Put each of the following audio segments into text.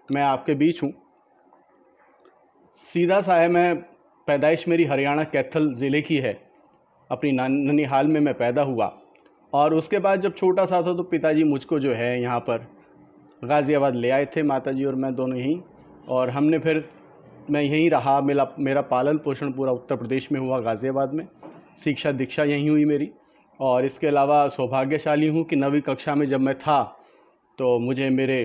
मैं आपके बीच हूँ। सीधा सा है, मैं पैदाइश मेरी हरियाणा कैथल ज़िले की है। अपनी ननिहाल में मैं पैदा हुआ और उसके बाद जब छोटा सा था तो पिताजी मुझको जो है यहाँ पर गाज़ियाबाद ले आए थे, माताजी और मैं दोनों ही। और हमने फिर मैं यहीं रहा। मेरा पालन पोषण पूरा उत्तर प्रदेश में हुआ, गाज़ियाबाद में। शिक्षा दीक्षा यहीं हुई मेरी। और इसके अलावा सौभाग्यशाली हूँ कि 9वीं कक्षा में जब मैं था तो मुझे मेरे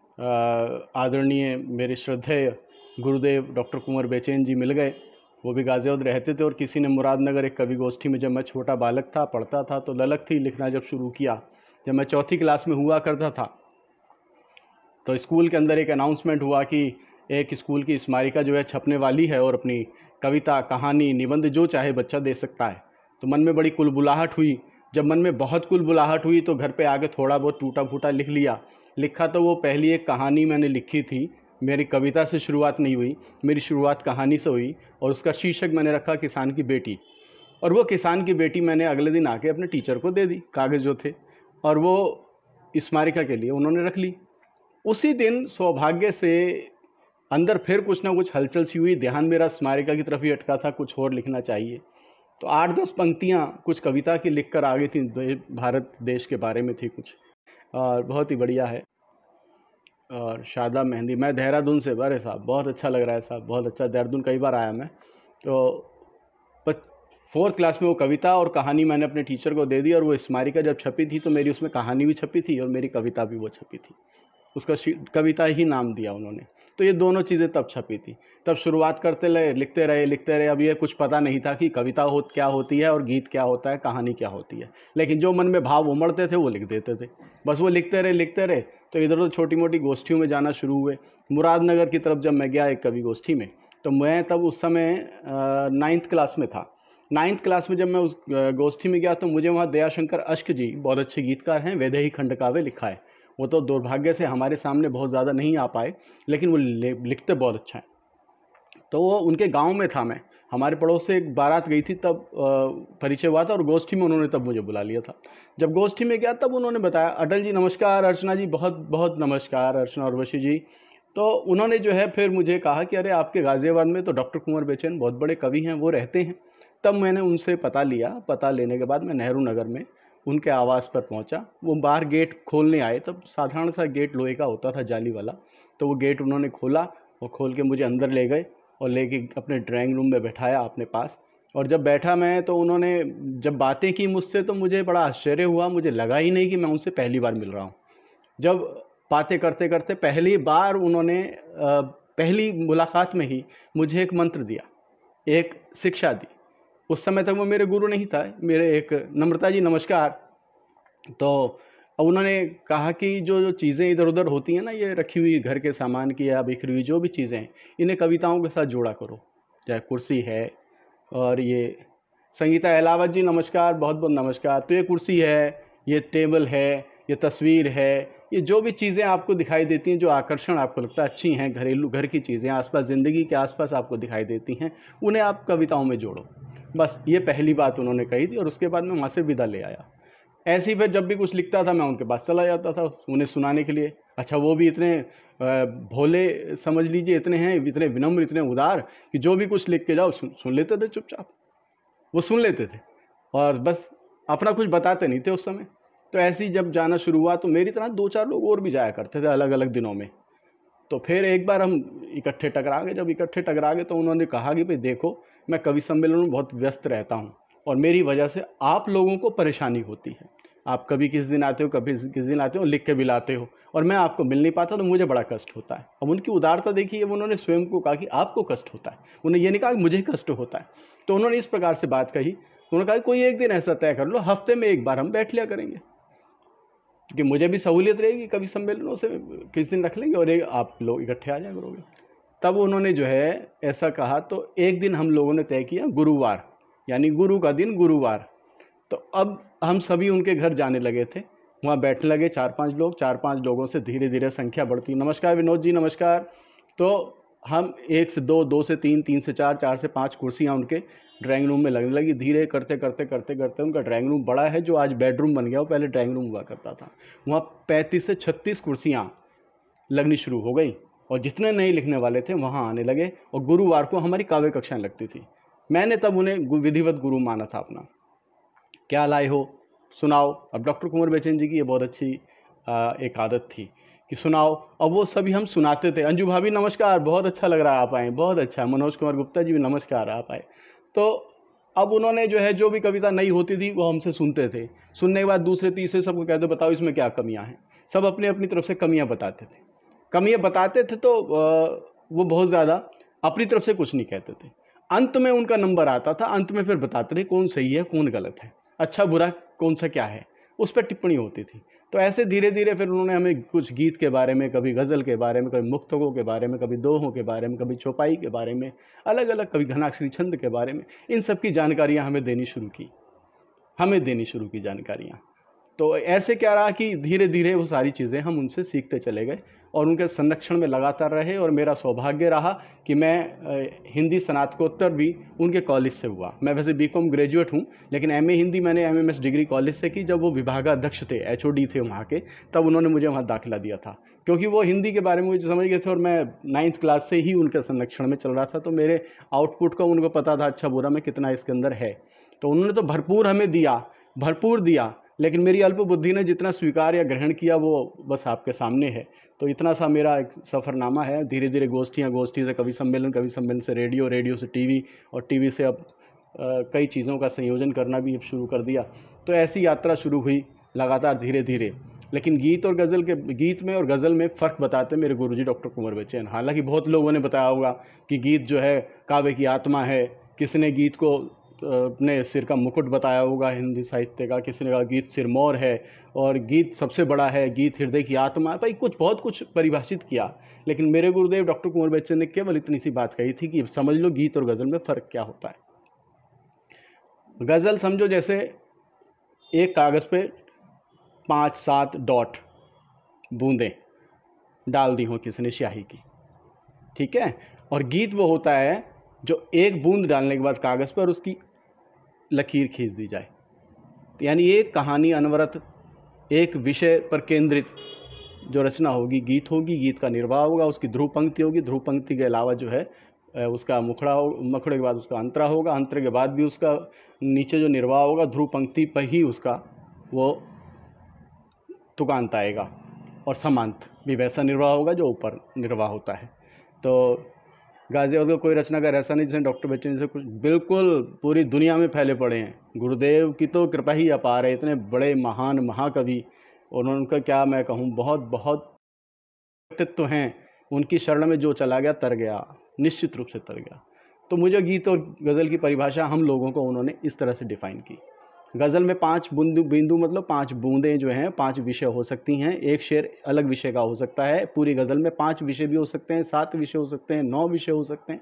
आदरणीय, मेरे श्रद्धेय गुरुदेव डॉक्टर कुंवर बेचैन जी मिल गए। वो भी गाज़ियाबाद रहते थे और किसी ने मुरादनगर एक कवि गोष्ठी में, जब मैं छोटा बालक था, पढ़ता था, तो ललक थी लिखना जब शुरू किया, जब मैं चौथी क्लास में हुआ करता था, तो स्कूल के अंदर एक अनाउंसमेंट हुआ कि एक स्कूल की स्मारिका जो है छपने वाली है और अपनी कविता, कहानी, निबंध जो चाहे बच्चा दे सकता है। तो मन में बड़ी कुलबुलाहट हुई। जब मन में बहुत कुलबुलाहट हुई तो घर पे आके थोड़ा बहुत टूटा फूटा लिख लिया। लिखा तो वो पहली एक कहानी मैंने लिखी थी। मेरी कविता से शुरुआत नहीं हुई, मेरी शुरुआत कहानी से हुई और उसका शीर्षक मैंने रखा किसान की बेटी। और वो किसान की बेटी मैंने अगले दिन आके अपने टीचर को दे दी, कागज़ जो थे, और वो स्मारिका के लिए उन्होंने रख ली। उसी दिन सौभाग्य से अंदर फिर कुछ ना कुछ हलचल सी हुई। ध्यान मेरा स्मारिका की तरफ ही अटका था, कुछ और लिखना चाहिए। तो 8-10 पंक्तियाँ कुछ कविता की लिख कर आ गई थी, भारत देश के बारे में थी कुछ, और बहुत ही बढ़िया है। और शादा मेहंदी, मैं देहरादून से। अरे साहब बहुत अच्छा लग रहा है साहब, बहुत अच्छा। देहरादून कई बार आया मैं। तो 4th क्लास में वो कविता और कहानी मैंने अपने टीचर को दे दी और वो स्मारिका जब छपी थी तो मेरी उसमें कहानी भी छपी थी और मेरी कविता भी वो छपी थी। उसका कविता ही नाम दिया उन्होंने। तो ये दोनों चीज़ें तब छपी थी। तब शुरुआत करते रहे, लिखते रहे। अब ये कुछ पता नहीं था कि कविता क्या होती है और गीत क्या होता है, कहानी क्या होती है। लेकिन जो मन में भाव उमड़ते थे वो लिख देते थे, बस वो लिखते रहे। तो इधर उधर छोटी मोटी गोष्ठियों में जाना शुरू हुए। मुरादनगर की तरफ जब मैं गया एक कवि गोष्ठी में, तो मैं तब उस समय 9th क्लास में था। 9th क्लास में जब मैं उस गोष्ठी में गया तो मुझे वहाँ दयाशंकर अश्क जी, बहुत अच्छे गीतकार हैं, वैदेही खंड काव्य लिखा है। वो तो दुर्भाग्य से हमारे सामने बहुत ज़्यादा नहीं आ पाए, लेकिन वो लिखते बहुत अच्छा है। तो वो उनके गांव में था मैं। हमारे पड़ोस से एक बारात गई थी, तब परिचय हुआ था और गोष्ठी में उन्होंने तब मुझे बुला लिया था। जब गोष्ठी में गया तब उन्होंने बताया, अटल जी नमस्कार, अर्चना जी बहुत बहुत नमस्कार, अर्चना उर्वशी जी। तो उन्होंने जो है फिर मुझे कहा कि अरे आपके गाज़ियाबाद में तो डॉक्टर कुंवर बेचैन बहुत बड़े कवि हैं, वो रहते हैं। तब मैंने उनसे पता लिया। पता लेने के बाद मैं नेहरू नगर में उनके आवास पर पहुंचा। वो बाहर गेट खोलने आए, तब साधारण सा गेट लोहे का होता था, जाली वाला। तो वो गेट उन्होंने खोला और खोल के मुझे अंदर ले गए और लेके अपने ड्राइंग रूम में बैठाया अपने पास। और जब बैठा मैं तो उन्होंने जब बातें की मुझसे तो मुझे बड़ा आश्चर्य हुआ। मुझे लगा ही नहीं कि मैं उनसे पहली बार मिल रहा हूँ। जब बातें करते करते पहली बार उन्होंने पहली मुलाकात में ही मुझे एक मंत्र दिया, एक शिक्षा दी। उस समय तक वो मेरे गुरु नहीं था, मेरे एक नम्रता जी नमस्कार। तो उन्होंने कहा कि जो जो चीज़ें इधर उधर होती हैं ना, ये रखी हुई घर के सामान की या बिखरी हुई जो भी चीज़ें हैं, इन्हें कविताओं के साथ जोड़ा करो। चाहे कुर्सी है, और ये संगीता अहलावत जी नमस्कार, बहुत बहुत नमस्कार। तो ये कुर्सी है, ये टेबल है, ये तस्वीर है, ये जो भी चीज़ें आपको दिखाई देती हैं, जो आकर्षण आपको लगता है अच्छी हैं, घरेलू घर की चीज़ें आसपास, ज़िंदगी के आसपास आपको दिखाई देती हैं, उन्हें आप कविताओं में जोड़ो। बस ये पहली बात उन्होंने कही थी और उसके बाद मैं वहाँ से विदा ले आया। ऐसे ही फिर जब भी कुछ लिखता था मैं उनके पास चला जाता था उन्हें सुनाने के लिए। अच्छा, वो भी इतने भोले समझ लीजिए, इतने हैं, इतने विनम्र, इतने उदार कि जो भी कुछ लिख के जाओ सुन लेते थे चुपचाप। वो सुन लेते थे और बस अपना कुछ बताते नहीं थे उस समय। तो ऐसे ही जब जाना शुरू हुआ तो मेरी तरह 2-4 लोग और भी जाया करते थे अलग अलग दिनों में। तो फिर एक बार हम इकट्ठे टकरा गए। जब इकट्ठे टकरा गए तो उन्होंने कहा कि भाई देखो, मैं कवि सम्मेलन में बहुत व्यस्त रहता हूँ और मेरी वजह से आप लोगों को परेशानी होती है। आप कभी किस दिन आते हो, कभी किस दिन आते हो, लिख के भी लाते हो और मैं आपको मिल नहीं पाता तो मुझे बड़ा कष्ट होता है। अब उनकी उदारता देखिए, उन्होंने स्वयं को कहा कि आपको कष्ट होता है, उन्हें ये नहीं कहा कि मुझे कष्ट होता है। तो उन्होंने इस प्रकार से बात कही। उन्होंने कहा कोई एक दिन ऐसा तय कर लो, हफ्ते में एक बार हम बैठ लिया करेंगे, क्योंकि मुझे भी सहूलियत रहेगी, कवि सम्मेलनों से किस दिन रख लेंगे और एक आप लोग इकट्ठे आ जाया करोगे। तब उन्होंने जो है ऐसा कहा। तो एक दिन हम लोगों ने तय किया, गुरुवार, यानी गुरु का दिन गुरुवार। तो अब हम सभी उनके घर जाने लगे थे, वहाँ बैठने लगे 4-5 लोग। 4-5 लोगों से धीरे धीरे संख्या बढ़ती, नमस्कार विनोद जी नमस्कार। तो हम 1 से 2, 2 से 3, 3 से 4, 4 से 5 कुर्सियाँ उनके ड्राइंग रूम में लगने लगी। धीरे करते करते करते करते उनका ड्राइंग रूम बड़ा है, जो आज बेडरूम बन गया, वो पहले ड्राइंग रूम हुआ करता था। वहाँ 35 से 36 कुर्सियाँ लगनी शुरू हो गई और जितने नए लिखने वाले थे वहाँ आने लगे, और गुरुवार को हमारी काव्य कक्षाएं लगती थी। मैंने तब उन्हें विधिवत गुरु माना था अपना। क्या लाए हो, सुनाओ। अब डॉक्टर कुंवर बेचन जी की ये बहुत अच्छी एक आदत थी कि सुनाओ, और वो सभी हम सुनाते थे। अंजू भाभी नमस्कार, बहुत अच्छा लग रहा है आप आए, बहुत अच्छा। मनोज कुमार गुप्ता जी भी नमस्कार, आप आए। तो अब उन्होंने जो है जो भी कविता नई होती थी वो हमसे सुनते थे। सुनने के बाद दूसरे तीसरे सबको कहते बताओ इसमें क्या कमियां हैं। सब अपनी अपनी तरफ से कमियां बताते थे। कमियां बताते थे तो वो बहुत ज़्यादा अपनी तरफ से कुछ नहीं कहते थे। अंत में उनका नंबर आता था, अंत में फिर बताते थे कौन सही है कौन गलत है, अच्छा बुरा कौन सा क्या है, उस पर टिप्पणी होती थी। तो ऐसे धीरे धीरे फिर उन्होंने हमें कुछ गीत के बारे में, कभी गज़ल के बारे में, कभी मुक्तकों के बारे में, कभी दोहों के बारे में, कभी चौपाई के बारे में, अलग अलग, कभी घनाक्षरी छंद के बारे में, इन सब की जानकारियाँ हमें देनी शुरू की जानकारियाँ। तो ऐसे क्या रहा कि धीरे धीरे वो सारी चीज़ें हम उनसे सीखते चले गए और उनके संरक्षण में लगातार रहे। और मेरा सौभाग्य रहा कि मैं हिंदी स्नातकोत्तर भी उनके कॉलेज से हुआ। मैं वैसे बीकॉम ग्रेजुएट हूँ, लेकिन एमए हिंदी मैंने एमएमएस डिग्री कॉलेज से की। जब वो विभागाध्यक्ष थे, एचओडी थे वहाँ के, तब उन्होंने मुझे वहाँ दाखिला दिया था, क्योंकि वो हिंदी के बारे में मुझे समझ गए थे और मैं 9th क्लास से ही उनके संरक्षण में चल रहा था। तो मेरे आउटपुट का उनको पता था, अच्छा बुरा में कितना इसके अंदर है। तो उन्होंने तो भरपूर हमें दिया, भरपूर दिया, लेकिन मेरी अल्प बुद्धि ने जितना स्वीकार या ग्रहण किया वो बस आपके सामने है। तो इतना सा मेरा एक सफ़रनामा है। धीरे धीरे गोष्ठी से कवि सम्मेलन से रेडियो, रेडियो से टीवी, और टीवी से अब कई चीज़ों का संयोजन करना भी शुरू कर दिया। तो ऐसी यात्रा शुरू हुई लगातार धीरे धीरे। लेकिन गीत में और गज़ल में फ़र्क बताते मेरे गुरुजी डॉक्टर कुंवर बेचैन। हालांकि बहुत लोगों ने बताया होगा कि गीत जो है काव्य की आत्मा है, किसी ने गीत को अपने सिर का मुकुट बताया होगा हिंदी साहित्य का, किसी ने कहा गीत सिरमौर है और गीत सबसे बड़ा है, गीत हृदय की आत्मा है। भाई बहुत कुछ परिभाषित किया, लेकिन मेरे गुरुदेव डॉक्टर कुंवर बेचैन ने केवल इतनी सी बात कही थी कि समझ लो गीत और गज़ल में फ़र्क क्या होता है। गज़ल समझो जैसे एक कागज़ पे 5-7 डॉट बूंदें डाल दी हो किसी ने स्याही की, ठीक है। और गीत वो होता है जो एक बूंद डालने के बाद कागज़ पर उसकी लकीर खींच दी जाए। यानी एक कहानी अनवरत एक विषय पर केंद्रित जो रचना होगी, गीत होगी, गीत का निर्वाह होगा, उसकी ध्रुव पंक्ति होगी, ध्रुव पंक्ति के अलावा जो है उसका मुखड़े के बाद उसका अंतरा होगा, अंतरे के बाद भी उसका नीचे जो निर्वाह होगा, ध्रुव पंक्ति पर ही उसका वो तुकांत आएगा, और समांत भी वैसा निर्वाह होगा जो ऊपर निर्वाह होता है। तो गाजियाबाद का कोई रचनाकार ऐसा नहीं जिसने डॉक्टर बेचैन से कुछ, बिल्कुल पूरी दुनिया में फैले पड़े हैं। गुरुदेव की तो कृपा ही अपार है, इतने बड़े महान महाकवि, और उनका क्या मैं कहूँ, बहुत व्यक्तित्व हैं। उनकी शरण में जो चला गया तर गया, निश्चित रूप से तर गया। तो मुझे गीत और गज़ल की परिभाषा हम लोगों को उन्होंने इस तरह से डिफ़ाइन की। गज़ल में 5 बिंदु मतलब 5 बूंदें जो हैं, 5 विषय हो सकती हैं। एक शेर अलग विषय का हो सकता है। पूरी गज़ल में 5 विषय भी हो सकते हैं, 7 विषय हो सकते हैं, 9 विषय हो सकते हैं।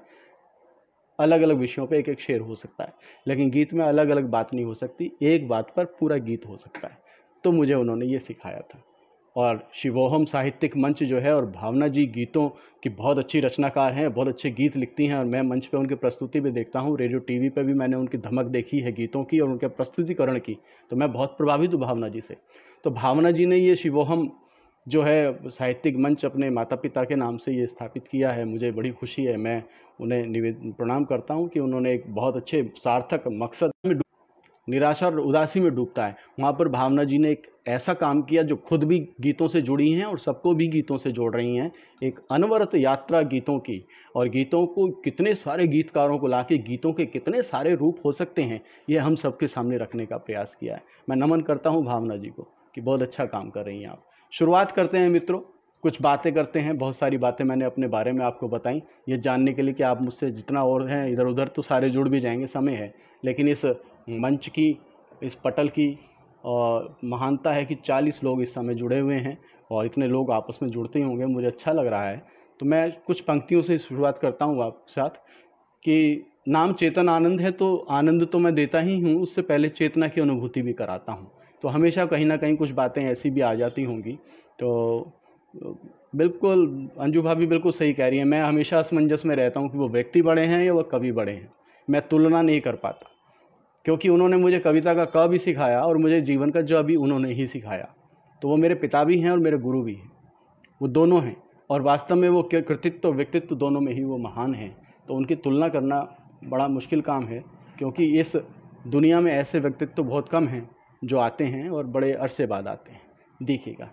अलग अलग विषयों पे एक एक शेर हो सकता है। लेकिन गीत में अलग अलग बात नहीं हो सकती, एक बात पर पूरा गीत हो सकता है। तो मुझे उन्होंने ये सिखाया था। और शिवोहम साहित्यिक मंच जो है, और भावना जी गीतों की बहुत अच्छी रचनाकार हैं, बहुत अच्छे गीत लिखती हैं, और मैं मंच पे उनकी प्रस्तुति भी देखता हूँ। रेडियो टीवी पे भी मैंने उनकी धमक देखी है गीतों की और उनके प्रस्तुतिकरण की, तो मैं बहुत प्रभावित हूँ भावना जी से। तो भावना जी ने ये शिवोहम जो है साहित्यिक मंच अपने माता पिता के नाम से ये स्थापित किया है। मुझे बड़ी खुशी है, मैं उन्हें प्रणाम करता हूँ कि उन्होंने एक बहुत अच्छे सार्थक मकसद में, निराशा और उदासी में डूबता है, वहाँ पर भावना जी ने एक ऐसा काम किया जो खुद भी गीतों से जुड़ी हैं और सबको भी गीतों से जोड़ रही हैं। एक अनवरत यात्रा गीतों की, और गीतों को कितने सारे गीतकारों को लाके गीतों के कितने सारे रूप हो सकते हैं, ये हम सबके सामने रखने का प्रयास किया है। मैं नमन करता हूँ भावना जी को कि बहुत अच्छा काम कर रही हैं आप। शुरुआत करते हैं मित्रों, कुछ बातें करते हैं। बहुत सारी बातें मैंने अपने बारे में आपको बताई, ये जानने के लिए कि आप मुझसे जितना और हैं इधर उधर तो सारे जुड़ भी जाएंगे, समय है। लेकिन इस मंच की, इस पटल की और महानता है कि 40 लोग इस समय जुड़े हुए हैं, और इतने लोग आपस में जुड़ते ही होंगे, मुझे अच्छा लग रहा है। तो मैं कुछ पंक्तियों से शुरुआत करता हूँ आपके साथ कि नाम चेतन आनंद है, तो आनंद तो मैं देता ही हूँ, उससे पहले चेतना की अनुभूति भी कराता हूँ। तो हमेशा कहीं ना कहीं कुछ बातें ऐसी भी आ जाती होंगी। तो बिल्कुल अंजू भाभी बिल्कुल सही कह रही है। मैं हमेशा असमंजस में रहता हूँ कि वो व्यक्ति बड़े हैं या वो कवि बड़े हैं, मैं तुलना नहीं कर पाता, क्योंकि उन्होंने मुझे कविता का क भी सिखाया और मुझे जीवन का ज भी उन्होंने ही सिखाया। तो वो मेरे पिता भी हैं और मेरे गुरु भी हैं, वो दोनों हैं। और वास्तव में वो कृतित्व व्यक्तित्व दोनों में ही वो महान हैं। तो उनकी तुलना करना बड़ा मुश्किल काम है, क्योंकि इस दुनिया में ऐसे व्यक्तित्व बहुत कम हैं जो आते हैं और बड़े अरसे बाद आते हैं। देखिएगा,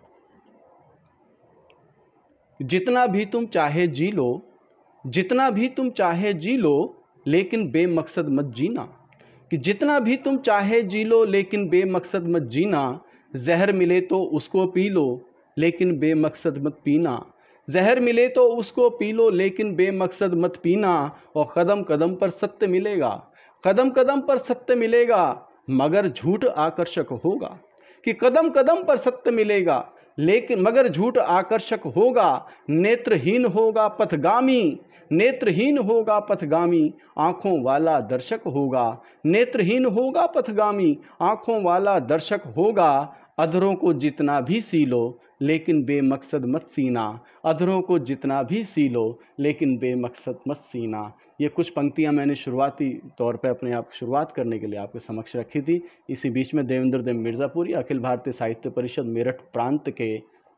जितना भी तुम चाहे जी लो, जितना भी तुम चाहे जी लो, लेकिन बेमकसद मत जीना। कि जितना भी तुम चाहे जी लो लेकिन बेमकसद मत जीना। जहर मिले तो उसको पी लो लेकिन बेमकसद मत पीना। जहर मिले तो उसको पी लो लेकिन बेमकसद मत पीना। और कदम कदम पर सत्य मिलेगा, कदम कदम पर सत्य मिलेगा, मगर झूठ आकर्षक होगा। कि कदम कदम पर सत्य मिलेगा लेकिन मगर झूठ आकर्षक होगा। नेत्रहीन होगा पथगामी, नेत्रहीन होगा पथगामी, आंखों वाला दर्शक होगा। नेत्रहीन होगा पथगामी, आंखों वाला दर्शक होगा। अधरों को जितना भी सी लो लेकिन बेमकसद मत सीना। अधरों को जितना भी सी लो लेकिन बेमकसद मत सीना। ये कुछ पंक्तियां मैंने शुरुआती तौर पे अपने आप शुरुआत करने के लिए आपके समक्ष रखी थी। इसी बीच में देवेंद्र देव मिर्ज़ापुरी अखिल भारतीय साहित्य परिषद मेरठ प्रांत के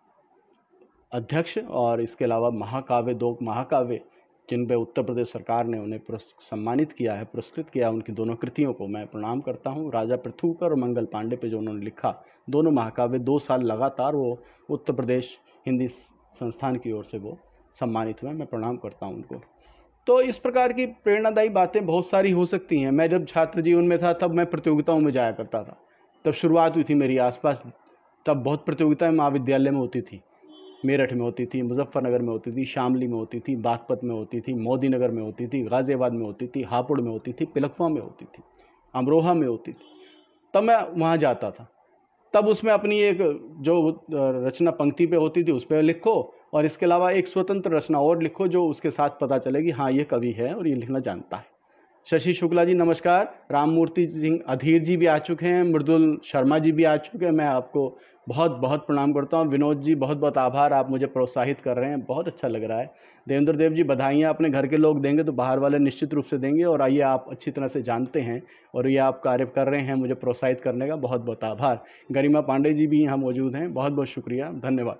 अध्यक्ष और इसके अलावा महाकाव्य, 2 महाकाव्य जिन पे उत्तर प्रदेश सरकार ने उन्हें सम्मानित किया है, पुरस्कृत किया, उनकी दोनों कृतियों को मैं प्रणाम करता हूँ। राजा पृथुकर और मंगल पांडे पे जो उन्होंने लिखा, दोनों महाकाव्य 2 साल लगातार वो उत्तर प्रदेश हिंदी संस्थान की ओर से वो सम्मानित हुए। मैं प्रणाम करता हूँ उनको। तो इस प्रकार की प्रेरणादायी बातें बहुत सारी हो सकती हैं। मैं जब छात्र जीवन में था तब मैं प्रतियोगिताओं में जाया करता था, तब शुरुआत हुई थी मेरी आसपास। तब बहुत प्रतियोगिताएं महाविद्यालय में होती थी, मेरठ में होती थी, मुजफ्फरनगर में होती थी, शामली में होती थी, बागपत में होती थी, मोदी नगर में होती थी, गाज़ियाबाद में होती थी, हापुड़ में होती थी, पिलखवा में होती थी, अमरोहा में होती थी। तब मैं वहाँ जाता था। तब उसमें अपनी एक जो रचना पंक्ति पे होती थी उस पर लिखो, और इसके अलावा एक स्वतंत्र रचना और लिखो जो उसके साथ पता चले कि हाँ ये कवि है और ये लिखना जानता है। शशि शुक्ला जी नमस्कार, राममूर्ति सिंह अधीर जी भी आ चुके हैं, मृदुल शर्मा जी भी आ चुके हैं। मैं आपको बहुत बहुत प्रणाम करता हूँ। विनोद जी बहुत बहुत आभार, आप मुझे प्रोत्साहित कर रहे हैं, बहुत अच्छा लग रहा है। देवेंद्र देव जी बधाइयाँ, अपने घर के लोग देंगे तो बाहर वाले निश्चित रूप से देंगे, और आइए आप अच्छी तरह से जानते हैं और ये आप कार्य कर रहे हैं मुझे प्रोत्साहित करने का, बहुत बहुत आभार। गरिमा पांडे जी भी यहाँ मौजूद हैं, बहुत बहुत शुक्रिया, धन्यवाद।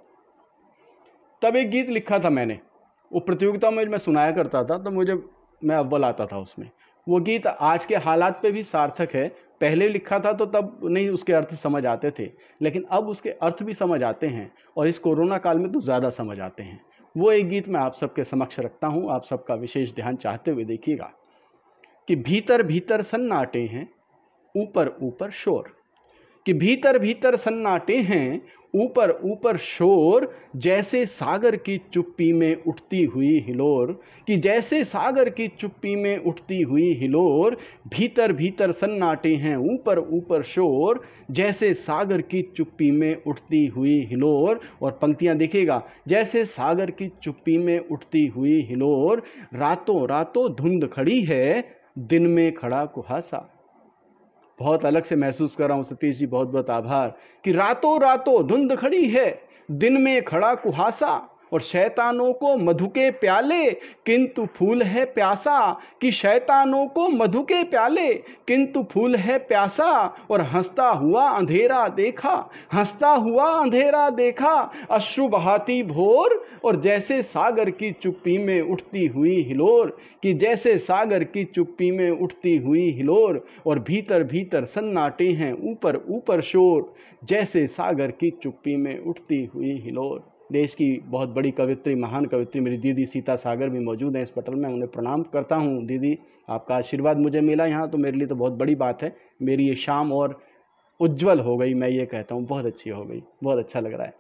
तब एक गीत लिखा था मैंने, वो प्रतियोगिता में मैं सुनाया करता था तो मैं अव्वल आता था उसमें। वो गीत आज के हालात पे भी सार्थक है। पहले लिखा था तो तब नहीं उसके अर्थ समझ आते थे, लेकिन अब उसके अर्थ भी समझ आते हैं, और इस कोरोना काल में तो ज़्यादा समझ आते हैं। वो एक गीत मैं आप सबके समक्ष रखता हूँ, आप सबका विशेष ध्यान चाहते हुए देखिएगा। कि भीतर भीतर सन्नाटे हैं, ऊपर ऊपर शोर। कि भीतर भीतर सन्नाटे हैं, ऊपर ऊपर शोर। जैसे सागर की चुप्पी में उठती हुई हिलोर। कि जैसे सागर की चुप्पी में उठती हुई हिलोर। भीतर भीतर सन्नाटे हैं, ऊपर ऊपर शोर। जैसे सागर की चुप्पी में उठती हुई हिलोर। और पंक्तियां देखिएगा, जैसे सागर की चुप्पी में उठती हुई हिलोर। रातों रातों धुंध खड़ी है, दिन में खड़ा कुहासा। बहुत अलग से महसूस कर रहा हूं सतीश जी, बहुत बहुत आभार। कि रातों रातों धुंध खड़ी है, दिन में खड़ा कुहासा। और शैतानों को मधु के प्याले, किंतु फूल है प्यासा। कि शैतानों को मधु के प्याले, किंतु फूल है प्यासा। और हंसता हुआ अंधेरा देखा, हंसता हुआ अंधेरा देखा। अश्रु बहाती भोर, और जैसे सागर की चुप्पी में उठती हुई हिलोर। कि जैसे सागर की चुप्पी में उठती हुई हिलोर। और भीतर भीतर सन्नाटे हैं, ऊपर ऊपर शोर। जैसे सागर की चुप्पी में उठती हुई हिलोर। देश की बहुत बड़ी कवित्री, महान कवित्री मेरी दीदी सीता सागर भी मौजूद हैं इस पटल में, उन्हें प्रणाम करता हूं। दीदी, आपका आशीर्वाद मुझे मिला यहाँ, तो मेरे लिए तो बहुत बड़ी बात है। मेरी ये शाम और उज्जवल हो गई, मैं ये कहता हूँ, बहुत अच्छी हो गई, बहुत अच्छा लग रहा है।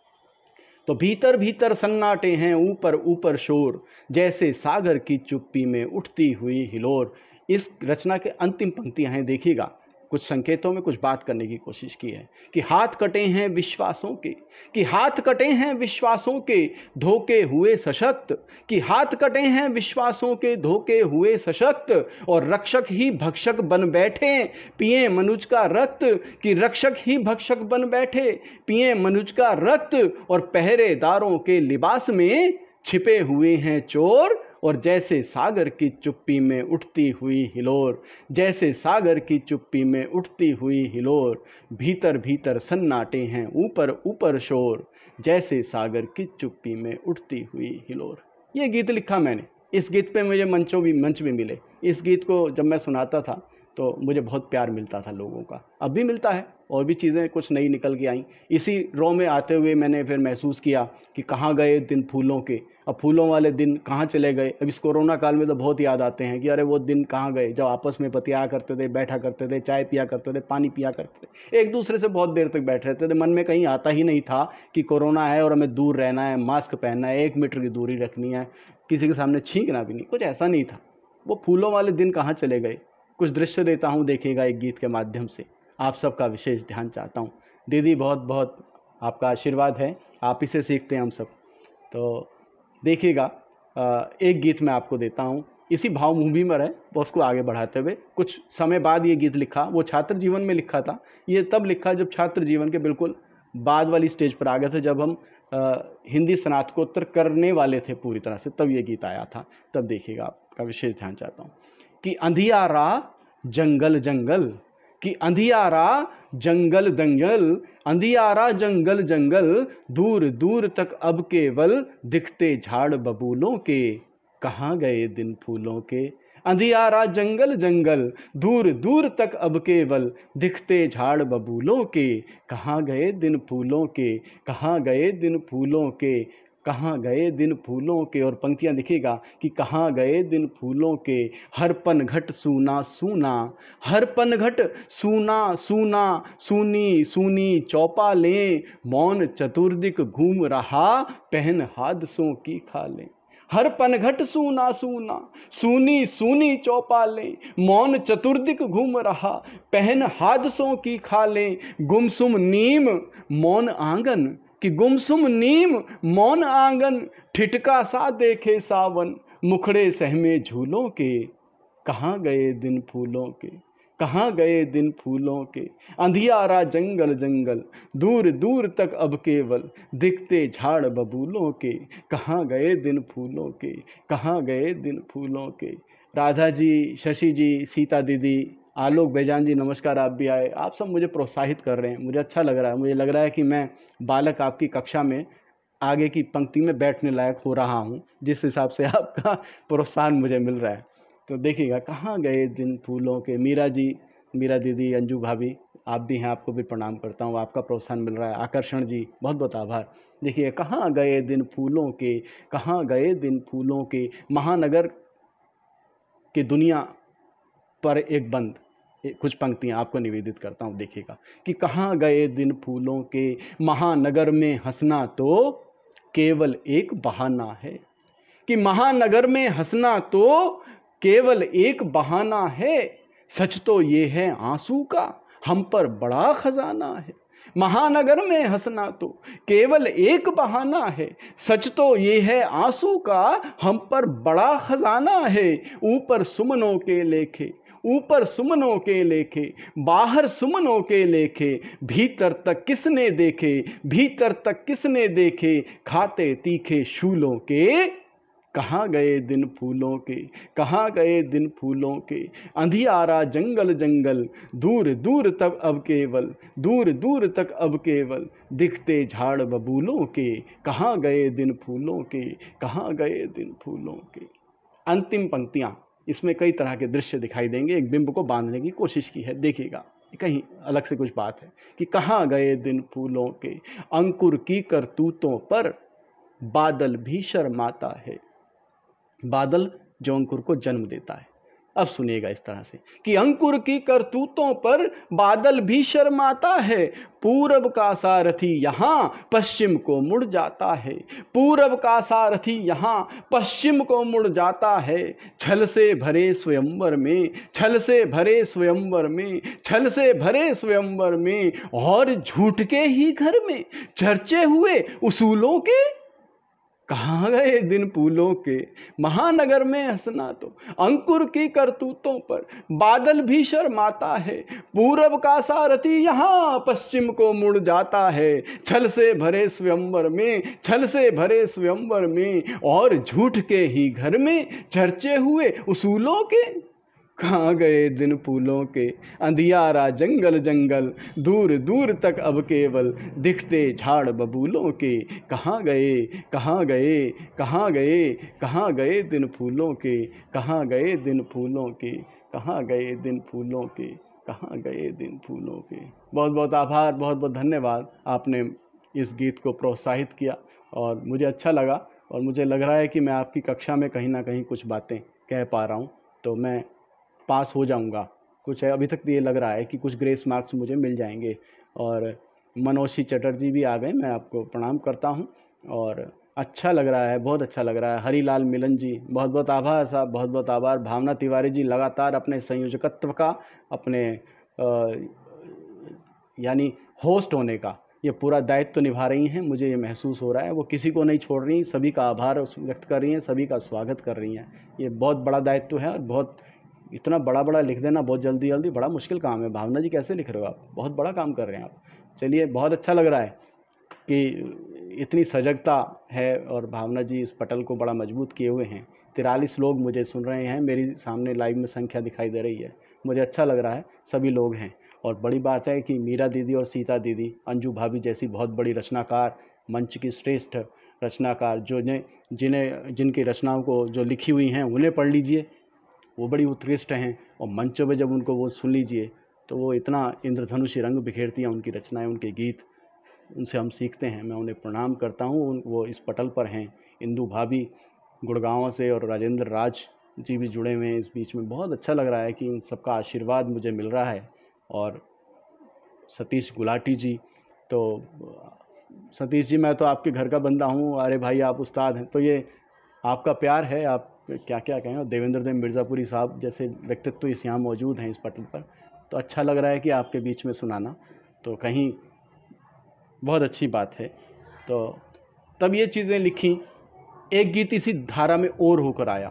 तो भीतर भीतर सन्नाटे हैं, ऊपर ऊपर शोर। जैसे सागर की चुप्पी में उठती हुई हिलोर। इस रचना के अंतिम पंक्तियां हैं, देखिएगा। कुछ संकेतों में कुछ बात करने की कोशिश की है। कि हाथ कटे हैं विश्वासों के, कि हाथ कटे हैं विश्वासों के, धोखे हुए सशक्त। कि हाथ कटे हैं विश्वासों के, धोखे हुए सशक्त। और रक्षक ही भक्षक बन बैठे, पिए मनुज का रक्त। कि रक्षक ही भक्षक बन बैठे, पिए मनुज का रक्त। और पहरेदारों के लिबास में छिपे हुए हैं चोर। और जैसे सागर की चुप्पी में उठती हुई हिलोर। जैसे सागर की चुप्पी में उठती हुई हिलोर। भीतर भीतर सन्नाटे हैं, ऊपर ऊपर शोर। जैसे सागर की चुप्पी में उठती हुई हिलोर। ये गीत लिखा मैंने। इस गीत पे मुझे मंच भी मिले। इस गीत को जब मैं सुनाता था तो मुझे बहुत प्यार मिलता था लोगों का, अब भी मिलता है। और भी चीज़ें कुछ नई निकल के आई। इसी रो में आते हुए मैंने फिर महसूस किया कि कहाँ गए दिन फूलों के। अब फूलों वाले दिन कहाँ चले गए। अब इस कोरोना काल में तो बहुत याद आते हैं कि अरे वो दिन कहाँ गए जब आपस में बतियाया करते थे, बैठा करते थे, चाय पिया करते थे, पानी पिया करते थे, एक दूसरे से बहुत देर तक बैठ रहते थे। मन में कहीं आता ही नहीं था कि कोरोना है और हमें दूर रहना है, मास्क पहनना है, 1 मीटर की दूरी रखनी है, किसी के सामने छींकना भी नहीं, कुछ ऐसा नहीं था। वो फूलों वाले दिन कहाँ चले गए। कुछ दृश्य देता हूँ, देखिएगा एक गीत के माध्यम से। आप सबका विशेष ध्यान चाहता हूँ। दीदी बहुत बहुत आपका आशीर्वाद है, आप इसे सीखते हैं हम सब। तो देखिएगा एक गीत मैं आपको देता हूँ, इसी भाव मूवी में है वो, उसको आगे बढ़ाते हुए। कुछ समय बाद ये गीत लिखा, वो छात्र जीवन में लिखा था। ये तब लिखा जब छात्र जीवन के बिल्कुल बाद वाली स्टेज पर आ गए थे, जब हम हिंदी स्नातकोत्तर करने वाले थे पूरी तरह से, तब ये गीत आया था। तब देखिएगा, आपका विशेष ध्यान चाहता हूँ कि अंधियारा जंगल जंगल, कि अंधियारा जंगल दंगल, अंधियारा जंगल जंगल, दूर दूर तक अब केवल दिखते झाड़ बबूलों के, कहाँ गए दिन फूलों के। अंधियारा जंगल जंगल, दूर दूर तक अब केवल दिखते झाड़ बबूलों के, कहाँ गए दिन फूलों के, कहाँ गए दिन फूलों के, कहाँ गए दिन फूलों के। और पंक्तियाँ दिखेगा कि कहाँ गए दिन फूलों के, हर पन घट सूना सूना, हर पन घट सूना सूना, सूनी सूनी चौपालें, मौन चतुर्दिक घूम रहा, पहन हादसों की खालें। हर पनघट सूना सूना, सूनी सूनी चौपालें, मौन चतुर्दिक घूम रहा, पहन हादसों की खालें। गुमसुम नीम मौन आंगन, कि गुमसुम नीम मौन आंगन, ठिठका सा देखे सावन, मुखड़े सहमे झूलों के, कहाँ गए दिन फूलों के, कहाँ गए दिन फूलों के। अंधियारा जंगल जंगल, दूर दूर तक अब केवल दिखते झाड़ बबूलों के, कहाँ गए दिन फूलों के, कहाँ गए दिन फूलों के। राधा जी, शशि जी, सीता दीदी, आलोक बेजान जी, नमस्कार, आप भी आए। आप सब मुझे प्रोत्साहित कर रहे हैं, मुझे अच्छा लग रहा है। मुझे लग रहा है कि मैं बालक आपकी कक्षा में आगे की पंक्ति में बैठने लायक हो रहा हूँ, जिस हिसाब से आपका प्रोत्साहन मुझे मिल रहा है। तो देखिएगा, कहाँ गए दिन फूलों के। मीरा जी, मीरा दीदी, अंजू भाभी, आप भी हैं, आपको भी प्रणाम करता हूँ, आपका प्रोत्साहन मिल रहा है। आकर्षण जी, बहुत बहुत आभार। देखिए, कहाँ गए दिन फूलों के, कहाँ गए दिन फूलों के। महानगर की दुनिया पर एक बंद, कुछ पंक्तियाँ आपको निवेदित करता हूँ। देखिएगा कि कहाँ गए दिन फूलों के, महानगर में हंसना तो केवल एक बहाना है, कि महानगर में हंसना तो केवल एक बहाना है, सच तो ये है आंसू का हम पर बड़ा खजाना है। महानगर में हंसना तो केवल एक बहाना है, सच तो ये है आंसू का हम पर बड़ा खजाना है। ऊपर सुमनों के लेखे, ऊपर सुमनों के लेखे, बाहर सुमनों के लेखे, भीतर तक किसने देखे, भीतर तक किसने देखे, खाते तीखे शूलों के, कहाँ गए दिन फूलों के, कहाँ गए दिन फूलों के। अंधियारा जंगल जंगल, दूर दूर तक अब केवल, दूर दूर तक अब केवल दिखते झाड़ बबूलों के, कहाँ गए दिन फूलों के, कहाँ गए दिन फूलों के। अंतिम पंक्तियाँ, इसमें कई तरह के दृश्य दिखाई देंगे, एक बिंब को बांधने की कोशिश की है। देखिएगा, कहीं अलग से कुछ बात है कि कहाँ गए दिन फूलों के, अंकुर की करतूतों पर बादल भी शर्माता है। बादल जो अंकुर को जन्म देता है। अब सुनिएगा इस तरह से कि अंकुर की करतूतों पर बादल भी शर्माता है, पूरब का सारथी यहाँ पश्चिम को मुड़ जाता है, पूरब का सारथी यहाँ पश्चिम को मुड़ जाता है। छल से भरे स्वयंवर में, छल से भरे स्वयंवर में, छल से भरे स्वयंवर में, और झूठ के ही घर में चर्चे हुए उसूलों के, कहाँ गए दिन फूलों के। महानगर में हंसना तो अंकुर की करतूतों पर बादल भी शर्माता है, पूरब का सारथी यहाँ पश्चिम को मुड़ जाता है। छल से भरे स्वयंवर में, छल से भरे स्वयंवर में, और झूठ के ही घर में चर्चे हुए उसूलों के, कहाँ गए दिन फूलों के, अंधियारा जंगल जंगल, दूर दूर तक अब केवल दिखते झाड़ बबूलों के। कहाँ गए, कहाँ गए, कहाँ गए, कहाँ गए दिन फूलों के, कहाँ गए दिन फूलों के, कहाँ गए दिन फूलों के, कहाँ गए दिन फूलों के। बहुत बहुत आभार, बहुत बहुत धन्यवाद, आपने इस गीत को प्रोत्साहित किया और मुझे अच्छा लगा। और मुझे लग रहा है कि मैं आपकी कक्षा में कहीं ना कहीं कुछ बातें कह पा रहा हूँ, तो मैं पास हो जाऊंगा। कुछ है, अभी तक तो ये लग रहा है कि कुछ ग्रेस मार्क्स मुझे मिल जाएंगे। और मनोज चटर्जी भी आ गए, मैं आपको प्रणाम करता हूँ और अच्छा लग रहा है, बहुत अच्छा लग रहा है। हरीलाल मिलन जी, बहुत बहुत आभार साहब, बहुत बहुत आभार। भावना तिवारी जी लगातार अपने संयोजकत्व का, अपने यानी होस्ट होने का ये पूरा दायित्व तो निभा रही हैं। मुझे ये महसूस हो रहा है वो किसी को नहीं छोड़ रही, सभी का आभार व्यक्त कर रही हैं, सभी का स्वागत कर रही हैं। ये बहुत बड़ा दायित्व है और बहुत इतना बड़ा बड़ा लिख देना बहुत जल्दी जल्दी बड़ा मुश्किल काम है। भावना जी कैसे लिख रहे हो आप, बहुत बड़ा काम कर रहे हैं आप। चलिए, बहुत अच्छा लग रहा है कि इतनी सजगता है और भावना जी इस पटल को बड़ा मजबूत किए हुए हैं। 43 लोग मुझे सुन रहे हैं, मेरी सामने लाइव में संख्या दिखाई दे रही है, मुझे अच्छा लग रहा है, सभी लोग हैं। और बड़ी बात है कि मीरा दीदी और सीता दीदी, अंजू भाभी जैसी बहुत बड़ी रचनाकार, मंच की श्रेष्ठ रचनाकार, जिनकी रचनाओं को जो लिखी हुई हैं उन्हें पढ़ लीजिए, वो बड़ी उत्कृष्ट हैं। और मंचों पे जब उनको वो सुन लीजिए तो वो इतना इंद्रधनुषी रंग बिखेरती हैं, उनकी रचनाएं, उनके गीत, उनसे हम सीखते हैं। मैं उन्हें प्रणाम करता हूँ। वो इस पटल पर हैं। इंदू भाभी गुड़गांव से और राजेंद्र राज जी भी जुड़े हुए हैं इस बीच में। बहुत अच्छा लग रहा है कि इन सबका आशीर्वाद मुझे मिल रहा है। और सतीश गुलाटी जी, तो सतीश जी, मैं तो आपके घर का बंदा हूँ, अरे भाई आप उस्ताद हैं, तो ये आपका प्यार है। आप क्या क्या कहें। और देवेंद्र देव मिर्ज़ापुरी साहब जैसे व्यक्तित्व इस यहाँ मौजूद हैं इस पटल पर, तो अच्छा लग रहा है कि आपके बीच में सुनाना, तो कहीं बहुत अच्छी बात है। तो तब ये चीज़ें लिखी। एक गीत इसी धारा में और होकर आया,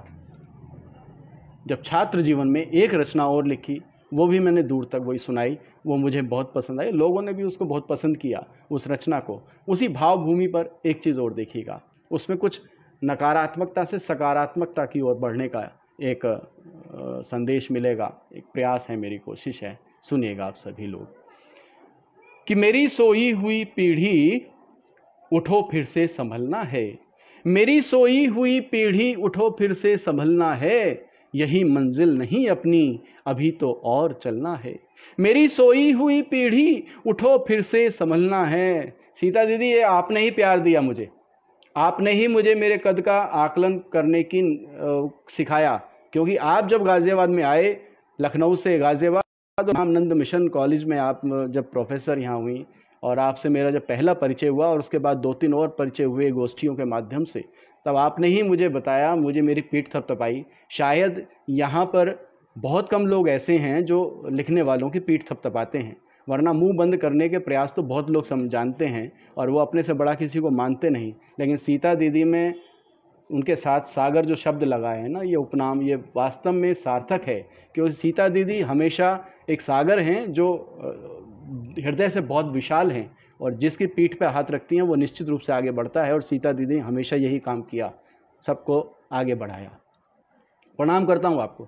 जब छात्र जीवन में एक रचना और लिखी, वो भी मैंने दूर तक वही सुनाई, वो मुझे बहुत पसंद आई, लोगों ने भी उसको बहुत पसंद किया उस रचना को। उसी भावभूमि पर एक चीज़ और देखिएगा, उसमें कुछ नकारात्मकता से सकारात्मकता की ओर बढ़ने का एक संदेश मिलेगा, एक प्रयास है, मेरी कोशिश है। सुनिएगा आप सभी लोग कि मेरी सोई हुई पीढ़ी उठो फिर से संभलना है, मेरी सोई हुई पीढ़ी उठो फिर से संभलना है, यही मंजिल नहीं अपनी अभी तो और चलना है। मेरी सोई हुई पीढ़ी उठो फिर से संभलना है। सीता दीदी, ये आपने ही प्यार दिया मुझे, आपने ही मुझे मेरे कद का आकलन करने की सिखाया। क्योंकि आप जब गाज़ियाबाद में आए, लखनऊ से गाज़ियाबाद, रामानंद मिशन कॉलेज में आप जब प्रोफेसर यहाँ हुई, और आपसे मेरा जब पहला परिचय हुआ और उसके बाद 2-3 और परिचय हुए गोष्ठियों के माध्यम से, तब आपने ही मुझे बताया, मुझे मेरी पीठ थपथपाई। शायद यहाँ पर बहुत कम लोग ऐसे हैं जो लिखने वालों की पीठ थपथपाते हैं, वरना मुंह बंद करने के प्रयास तो बहुत लोग जानते हैं और वो अपने से बड़ा किसी को मानते नहीं। लेकिन सीता दीदी में उनके साथ सागर जो शब्द लगाए हैं ना, ये उपनाम, ये वास्तव में सार्थक है। क्योंकि सीता दीदी हमेशा एक सागर हैं जो हृदय से बहुत विशाल हैं, और जिसकी पीठ पे हाथ रखती हैं वो निश्चित रूप से आगे बढ़ता है। और सीता दीदी हमेशा यही काम किया, सबको आगे बढ़ाया। प्रणाम करता हूँ आपको।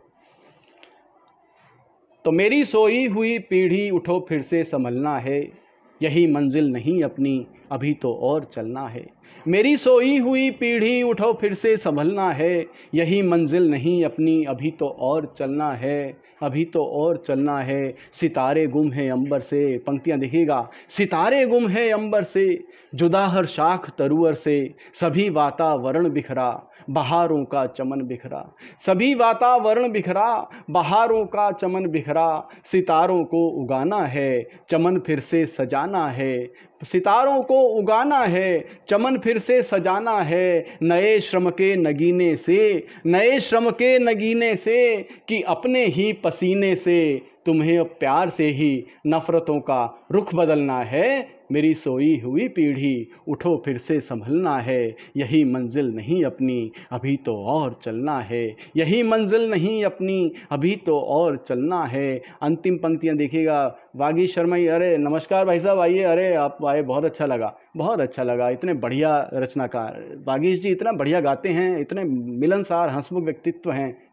तो मेरी सोई हुई पीढ़ी उठो फिर से संभलना है, यही मंजिल नहीं अपनी अभी तो और चलना है। मेरी सोई हुई पीढ़ी उठो फिर से संभलना है, यही मंजिल नहीं अपनी अभी तो और चलना है, अभी तो और चलना है। सितारे गुम हैं अंबर से, पंक्तियां देखिएगा, सितारे गुम हैं अंबर से, जुदा हर शाख तरुअर से, सभी वातावरण बिखरा, बहारों का चमन बिखरा, सभी वातावरण बिखरा, बहारों का चमन बिखरा। सितारों को उगाना है, चमन फिर से सजाना है, सितारों को उगाना है, चमन फिर से सजाना है। नए श्रम के नगीने से, नए श्रम के नगीने से, कि अपने ही पसीने से, तुम्हें अब प्यार से ही नफ़रतों का रुख बदलना है। मेरी सोई हुई पीढ़ी उठो फिर से संभलना है, यही मंजिल नहीं अपनी अभी तो और चलना है, यही मंजिल नहीं अपनी अभी तो और चलना है। अंतिम पंक्तियां देखिएगा, वागी शर्मा, अरे नमस्कार भाई साहब, आइए, अरे आप आए, बहुत अच्छा लगा, बहुत अच्छा लगा। इतने बढ़िया रचनाकार वागीश जी, इतना बढ़िया गाते हैं, इतने मिलनसार हंसमुख व्यक्तित्व हैं,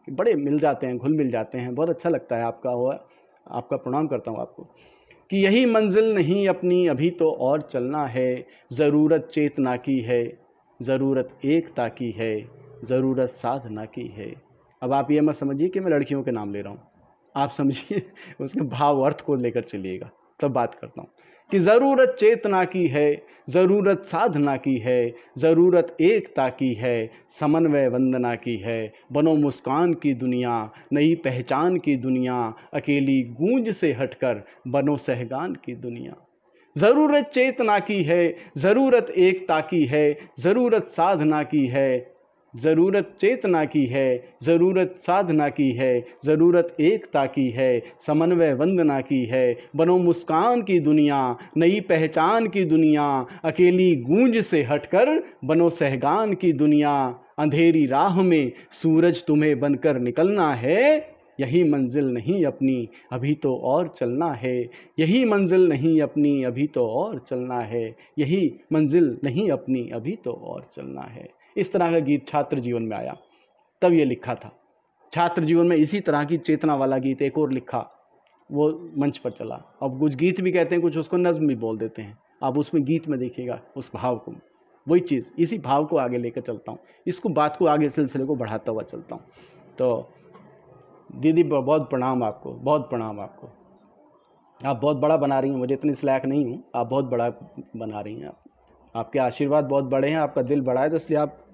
बड़े मिल जाते हैं, घुल मिल जाते हैं, बहुत अच्छा लगता है आपका हुआ। आपका प्रणाम करता हूँ आपको। कि यही मंजिल नहीं अपनी अभी तो और चलना है, ज़रूरत चेतना की है, ज़रूरत एकता की है, ज़रूरत साधना की है। अब आप ये मत समझिए कि मैं लड़कियों के नाम ले रहा हूँ, आप समझिए उसके भाव अर्थ को लेकर चलिएगा, तब बात करता हूँ। कि ज़रूरत चेतना की है, ज़रूरत साधना की है, ज़रूरत एकता की है, समन्वय वंदना की है, बनो मुस्कान की दुनिया, नई पहचान की दुनिया, अकेली गूंज से हटकर बनो सहगान की दुनिया। ज़रूरत चेतना की है, ज़रूरत एकता की है, ज़रूरत साधना की है, ज़रूरत चेतना की है, ज़रूरत साधना की है, ज़रूरत एकता की है, समन्वय वंदना की है, बनो मुस्कान की दुनिया, नई पहचान की दुनिया, अकेली गूंज से हटकर बनो सहगान की दुनिया। अंधेरी राह में सूरज तुम्हें बनकर निकलना है, यही मंजिल नहीं अपनी अभी तो और चलना है, यही मंजिल नहीं अपनी अभी तो और चलना है, यही मंजिल नहीं अपनी अभी तो और चलना है। इस तरह का गीत छात्र जीवन में आया, तब ये लिखा था। छात्र जीवन में इसी तरह की चेतना वाला गीत एक और लिखा, वो मंच पर चला। अब कुछ गीत भी कहते हैं, कुछ उसको नज्म भी बोल देते हैं। आप उसमें गीत में देखिएगा उस भाव को, वही चीज़, इसी भाव को आगे लेकर चलता हूँ, इसको बात को आगे सिलसिले को बढ़ाता हुआ चलता हूँ। तो दीदी बहुत प्रणाम आपको, बहुत प्रणाम आपको। आप बहुत बड़ा बना रही हैं, मुझे इतनी लायक नहीं हूँ, आप बहुत बड़ा बना रही हैं। आपके आशीर्वाद बहुत बड़े हैं, आपका दिल बड़ा है, तो इसलिए आप,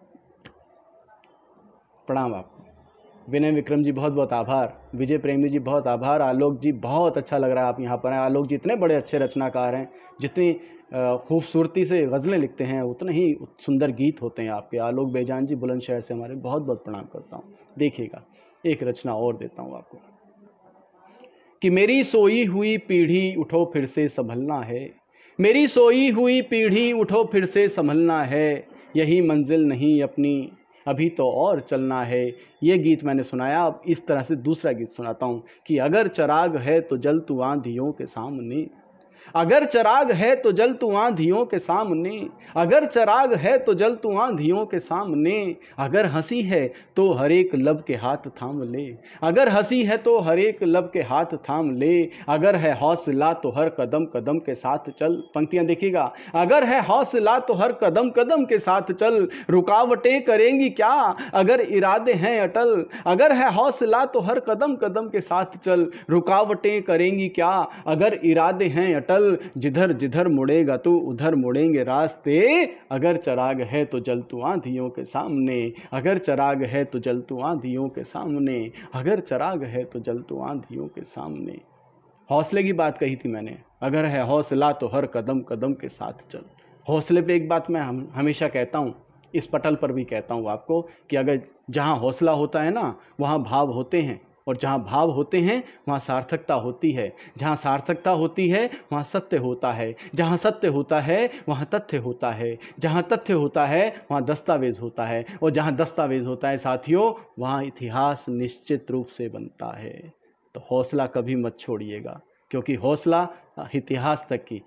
प्रणाम आपको। विनय विक्रम जी बहुत बहुत आभार, विजय प्रेमी जी बहुत आभार, आलोक जी बहुत अच्छा लग रहा है आप यहाँ पर हैं। आलोक जी इतने बड़े अच्छे रचनाकार हैं, जितनी खूबसूरती से गज़लें लिखते हैं उतने ही सुंदर गीत होते हैं आपके। आलोक बेजान जी बुलंदशहर से हमारे, बहुत बहुत प्रणाम करता हूँ। देखिएगा एक रचना और देता हूँ आपको। कि मेरी सोई हुई पीढ़ी उठो फिर से संभलना है, मेरी सोई हुई पीढ़ी उठो फिर से संभलना है, यही मंजिल नहीं अपनी अभी तो और चलना है। ये गीत मैंने सुनाया। अब इस तरह से दूसरा गीत सुनाता हूँ कि अगर चिराग है तो जल तू आंधियों के सामने, अगर चिराग है तो जल तू आंधियों के सामने, अगर चिराग है तो जल तू आंधियों के सामने, अगर हंसी है तो हर एक लब के हाथ थाम ले, अगर हंसी है तो हर एक लब के हाथ थाम ले, अगर है हौसला तो हर कदम कदम के साथ चल। पंक्तियां देखिएगा। अगर है हौसला तो हर कदम कदम के साथ चल, रुकावटें करेंगी क्या अगर इरादे हैं अटल, अगर है हौसला तो हर कदम कदम के साथ चल, रुकावटें करेंगी क्या अगर इरादे हैं अटल, जिधर जिधर मुड़ेगा तू उधर मुड़ेंगे रास्ते, अगर चिराग है तो जल तू आंधियों के सामने, अगर चिराग है तो जल तू आंधियों के सामने, अगर चिराग है तो जल तू आंधियों के सामने। हौसले की बात कही थी मैंने, अगर है हौसला तो हर कदम कदम के साथ चल। हौसले पे एक बात मैं हमेशा कहता हूँ, इस पटल पर भी कहता हूँ आपको, कि अगर जहाँ हौसला होता है ना, वहाँ भाव होते हैं, और जहाँ भाव होते हैं वहाँ सार्थकता होती है, जहाँ सार्थकता होती है वहाँ सत्य होता है, जहाँ सत्य होता है वहाँ तथ्य होता है, जहाँ तथ्य होता है वहाँ दस्तावेज होता है, और जहाँ दस्तावेज होता है साथियों, वहाँ इतिहास निश्चित रूप से बनता है। तो हौसला कभी मत छोड़िएगा, क्योंकि हौसला इतिहास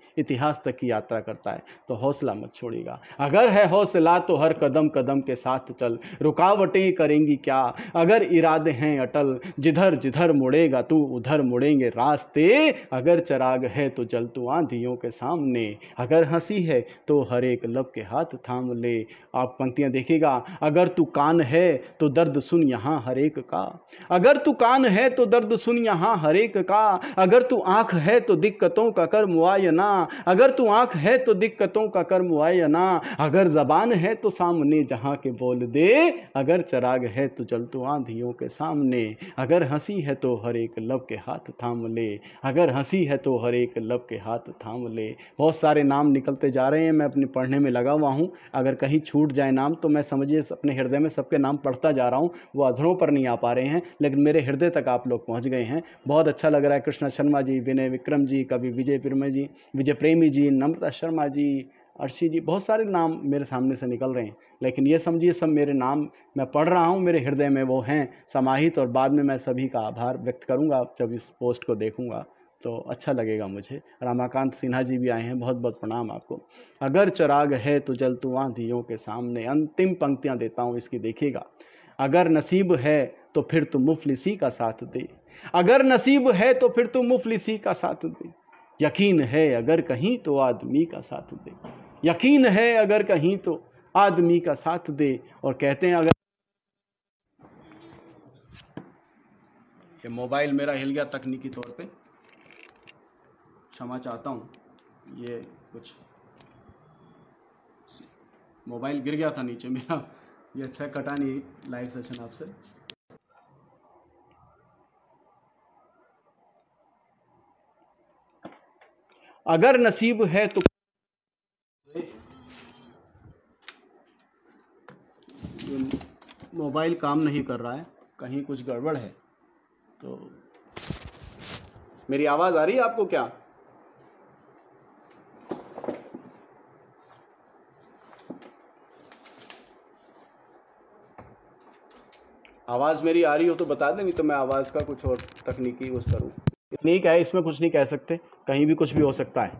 तक की यात्रा करता है। तो हौसला मत छोड़िएगा। अगर है हौसला तो हर कदम कदम के साथ चल, रुकावटें करेंगी क्या अगर इरादे हैं अटल, जिधर जिधर मुड़ेगा तू उधर मुड़ेंगे रास्ते, अगर चिराग है तो जल तू आंधियों के सामने, अगर हंसी है तो हर एक लब के हाथ थाम ले। आप पंक्तियां देखिएगा। अगर तू कान है तो दर्द सुन यहाँ हर एक का, अगर तू कान है तो दर्द सुन यहाँ हर एक का, अगर तू आंख है तो दिक्कतों का कर मुआयना, अगर तू आंख है तो दिक्कतों का कर मुआयना, अगर जबान है तो सामने जहां के बोल दे, अगर चिराग है तो जल तू आंधियों के सामने, अगर हंसी है तो हर एक लब के हाथ थाम ले, अगर हंसी है तो हर एक लब के हाथ थाम ले। बहुत सारे नाम निकलते जा रहे हैं, मैं अपने पढ़ने में लगा हुआ हूँ। अगर कहीं छूट जाए नाम तो मैं समझिए अपने हृदय में सबके नाम पढ़ता जा रहा हूँ, वो अधरों पर नहीं आ पा रहे हैं, लेकिन मेरे हृदय तक आप लोग पहुँच गए हैं। बहुत अच्छा लग रहा है। कृष्णा शर्मा जी, विनय विक्रम जी, कवि विजय प्रेमी जी, नम्रता शर्मा जी, अर्शी जी, बहुत सारे नाम मेरे सामने से निकल रहे हैं, लेकिन ये समझिए सब मेरे नाम मैं पढ़ रहा हूँ, मेरे हृदय में वो हैं समाहित, और बाद में मैं सभी का आभार व्यक्त करूँगा जब इस पोस्ट को देखूँगा तो अच्छा लगेगा मुझे। रामाकांत सिन्हा जी भी आए हैं, बहुत बहुत प्रणाम आपको। अगर चिराग है तो जल तू आंधियों के सामने, अंतिम पंक्तियाँ देता हूँ इसकी, देखिएगा। अगर नसीब है तो फिर तू मुफलिसी का साथ दे। अगर नसीब है तो फिर तू मुफलिसी का साथ दे। यकीन है अगर कहीं तो आदमी का साथ दे। यकीन है अगर कहीं तो आदमी का साथ दे। और कहते हैं अगर ये मोबाइल मेरा हिल गया तकनीकी तौर पे, क्षमा चाहता हूँ। ये कुछ मोबाइल गिर गया था नीचे मेरा, ये अच्छा कटा नहीं लाइव सेशन आपसे। अगर नसीब है तो मोबाइल काम नहीं कर रहा है, कहीं कुछ गड़बड़ है। तो मेरी आवाज़ आ रही है आपको क्या? आवाज़ मेरी आ रही हो तो बता दें, नहीं तो मैं आवाज़ का कुछ और तकनीकी यूज़ करूँ। तकनीक है, इसमें कुछ नहीं कह सकते, कहीं भी कुछ भी हो सकता है।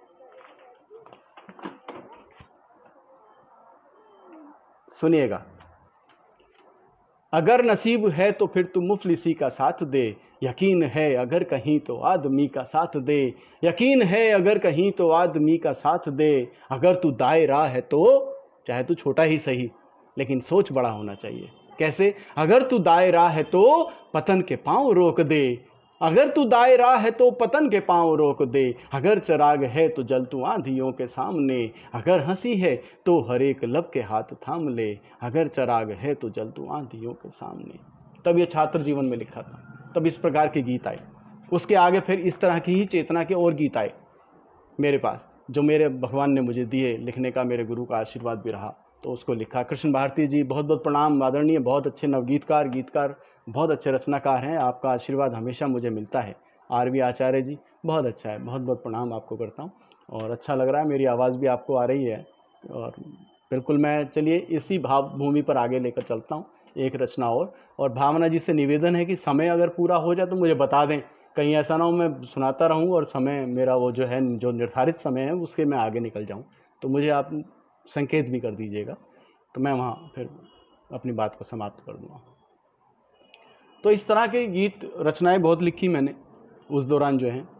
सुनिएगा, अगर नसीब है तो फिर तू मुफलिसी का साथ दे। यकीन है अगर कहीं तो आदमी का साथ दे। यकीन है अगर कहीं तो आदमी का साथ दे। अगर तू दाए राह है तो, चाहे तू छोटा ही सही, लेकिन सोच बड़ा होना चाहिए। कैसे? अगर तू दाए राह है तो पतन के पांव रोक दे। अगर तू दाए राह है तो पतन के पांव रोक दे। अगर चिराग है तो जल तू आंधियों के सामने। अगर हंसी है तो हर एक लब के हाथ थाम ले। अगर चिराग है तो जल तू आंधियों के सामने। तब ये छात्र जीवन में लिखा था, तब इस प्रकार के गीत आए। उसके आगे फिर इस तरह की ही चेतना के और गीत आए मेरे पास, जो मेरे भगवान ने मुझे दिए लिखने का, मेरे गुरु का आशीर्वाद भी रहा, तो उसको लिखा। कृष्ण भारती जी, बहुत बहुत प्रणाम, आदरणीय, बहुत अच्छे नवगीतकार, गीतकार, बहुत अच्छे रचनाकार हैं। आपका आशीर्वाद हमेशा मुझे मिलता है। आरवी आचार्य जी, बहुत अच्छा है, बहुत बहुत प्रणाम आपको करता हूँ। और अच्छा लग रहा है, मेरी आवाज़ भी आपको आ रही है। और बिल्कुल मैं, चलिए इसी भाव भूमि पर आगे लेकर चलता हूँ एक रचना और भावना जी से निवेदन है कि समय अगर पूरा हो जाए तो मुझे बता दें, कहीं ऐसा ना हो मैं सुनाता रहूं और समय मेरा वो जो है, जो निर्धारित समय है उसके मैं आगे निकल जाऊं। तो मुझे आप संकेत भी कर दीजिएगा, तो मैं वहाँ फिर अपनी बात को समाप्त कर दूँगा। तो इस तरह के गीत रचनाएं बहुत लिखी मैंने उस दौरान, जो हैं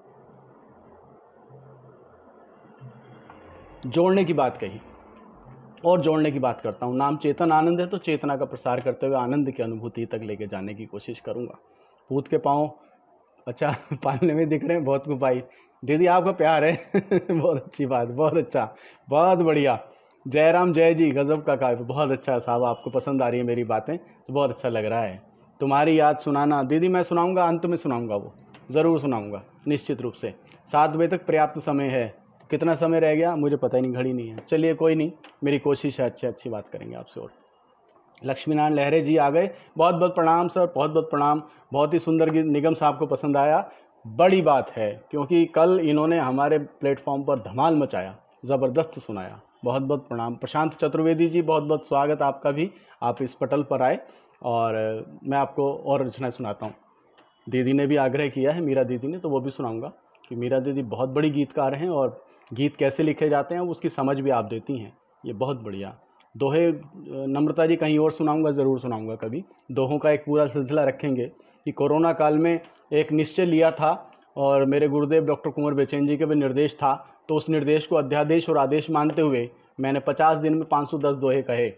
जोड़ने की बात कही और जोड़ने की बात करता हूँ। नाम चेतन आनंद है, तो चेतना का प्रसार करते हुए आनंद की अनुभूति तक लेके जाने की कोशिश करूँगा। पूत के पाँव अच्छा पालने में दिख रहे हैं, बहुत गुपाई। दीदी आपका प्यार है बहुत अच्छी बात, बहुत अच्छा, बहुत बढ़िया। जयराम जय जी, गजब का काव्य, बहुत अच्छा साहब, आपको पसंद आ रही है मेरी बातें, तो बहुत अच्छा लग रहा है। तुम्हारी याद सुनाना दीदी, मैं सुनाऊंगा, अंत में सुनाऊंगा, वो ज़रूर सुनाऊंगा निश्चित रूप से। 7 बजे तक पर्याप्त समय है। कितना समय रह गया मुझे पता ही नहीं, घड़ी नहीं है। चलिए कोई नहीं, मेरी कोशिश है, अच्छी बात करेंगे आपसे। और लक्ष्मीनारायण लहरे जी आ गए, बहुत बहुत प्रणाम सर, बहुत बहुत प्रणाम। बहुत ही सुंदर गीत, निगम साहब को पसंद आया, बड़ी बात है, क्योंकि कल इन्होंने हमारे प्लेटफॉर्म पर धमाल मचाया, ज़बरदस्त सुनाया। बहुत बहुत प्रणाम। प्रशांत चतुर्वेदी जी, बहुत बहुत स्वागत आपका भी, आप इस पटल पर आए। और मैं आपको और रचना सुनाता हूँ। दीदी ने भी आग्रह किया है, मीरा दीदी ने, तो वो भी सुनाऊंगा कि मीरा दीदी बहुत बड़ी गीतकार हैं और गीत कैसे लिखे जाते हैं उसकी समझ भी आप देती हैं, ये बहुत बढ़िया। दोहे नम्रता जी कहीं और सुनाऊंगा, ज़रूर सुनाऊंगा कभी। दोहों का एक पूरा सिलसिला रखेंगे कि कोरोना काल में एक निश्चय लिया था और मेरे गुरुदेव डॉक्टर कुंवर बेचैन जी के भी निर्देश था, तो उस निर्देश को अध्यादेश और आदेश मानते हुए मैंने 50 दिन में 510 दोहे कहे।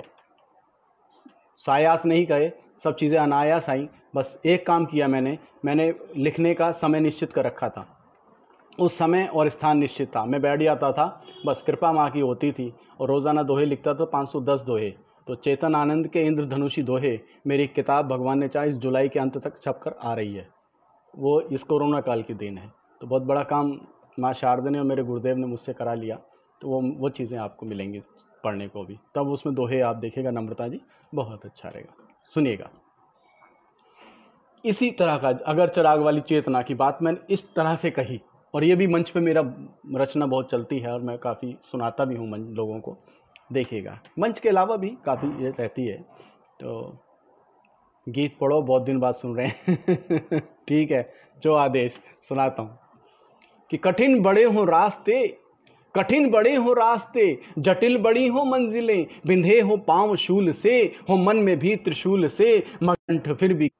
सायास नहीं कहे, सब चीज़ें अनायास आई। बस एक काम किया मैंने लिखने का समय निश्चित कर रखा था, उस समय और स्थान निश्चित था। मैं बैठ जाता था, बस कृपा माँ की होती थी, और रोज़ाना दोहे लिखता था, 510 दोहे। तो चेतन आनंद के इंद्रधनुषी दोहे मेरी किताब भगवान ने चाहे इस जुलाई के अंत तक छप कर आ रही है। वो इस कोरोना काल की देन है। तो बहुत बड़ा काम माँ शारदा ने और मेरे गुरुदेव ने मुझसे करा लिया। तो वो चीज़ें आपको मिलेंगी पढ़ने को भी, तब उसमें दोहे आप देखिएगा नम्रता जी, बहुत अच्छा रहेगा, सुनिएगा। इसी तरह का अगर चिराग वाली चेतना की बात मैंने इस तरह से कही, और ये भी मंच पे मेरा रचना बहुत चलती है और मैं काफ़ी सुनाता भी हूँ लोगों को, देखिएगा। मंच के अलावा भी काफ़ी ये रहती है। तो गीत पढ़ो, बहुत दिन बाद सुन रहे हैं ठीक है, जो आदेश सुनाता हूँ कि कठिन बड़े हों रास्ते, कठिन बड़े हो रास्ते, जटिल बड़ी हो मंजिलें, बिंधे हो पांव शूल से, हो मन में भी त्रिशूल से, कंठ फिर भी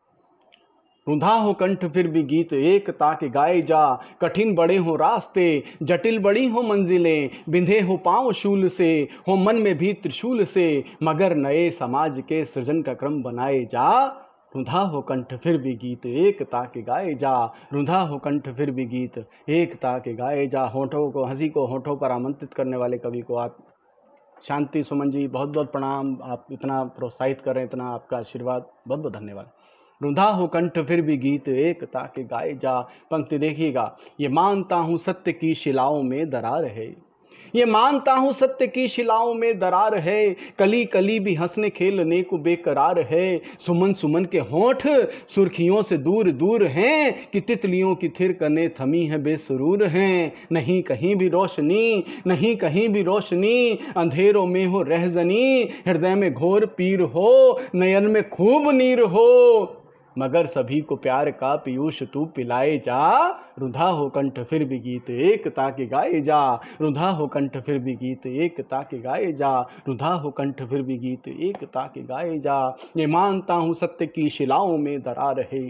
रुंधा हो कंठ फिर भी गीत एक ताके गाए जा। कठिन बड़े हो रास्ते, जटिल बड़ी हो मंजिलें, बिंधे हो पांव शूल से, हो मन में भी त्रिशूल से, मगर नए समाज के सृजन का क्रम बनाए जा। रुंधा हो कंठ फिर भी गीत एक ताके गाए जा। रुंधा हो कंठ फिर भी गीत एक ताके गाए जा। होठों को, हंसी को होठों पर आमंत्रित करने वाले कवि को आप शांति सुमन जी बहुत बहुत प्रणाम। आप इतना प्रोत्साहित कर रहे हैं, इतना आपका आशीर्वाद, बहुत बहुत धन्यवाद। रुंधा हो कंठ फिर भी गीत एक ताके गाए जा। पंक्ति देखिएगा, ये मानता हूं सत्य की शिलाओं में दरार है, ये मानता हूं सत्य की शिलाओं में दरार है, कली कली भी हंसने खेलने को बेकरार है। सुमन सुमन के होंठ सुर्खियों से दूर दूर हैं, कि तितलियों की थिरकने थमी है बेसुरूर हैं। नहीं कहीं भी रोशनी, नहीं कहीं भी रोशनी, अंधेरों में हो रहजनी, हृदय में घोर पीर हो, नयन में खूब नीर हो, मगर सभी को प्यार का पीयूष तू पिलाए जा। रुंधा हो कंठ फिर भी गीत एक ताके गाए जा। रुंधा हो कंठ फिर भी गीत एक ताके गाए जा। रुंधा हो कंठ फिर भी गीत एक ताके गाए जा। ये मानता हूं सत्य की शिलाओं में दरार है,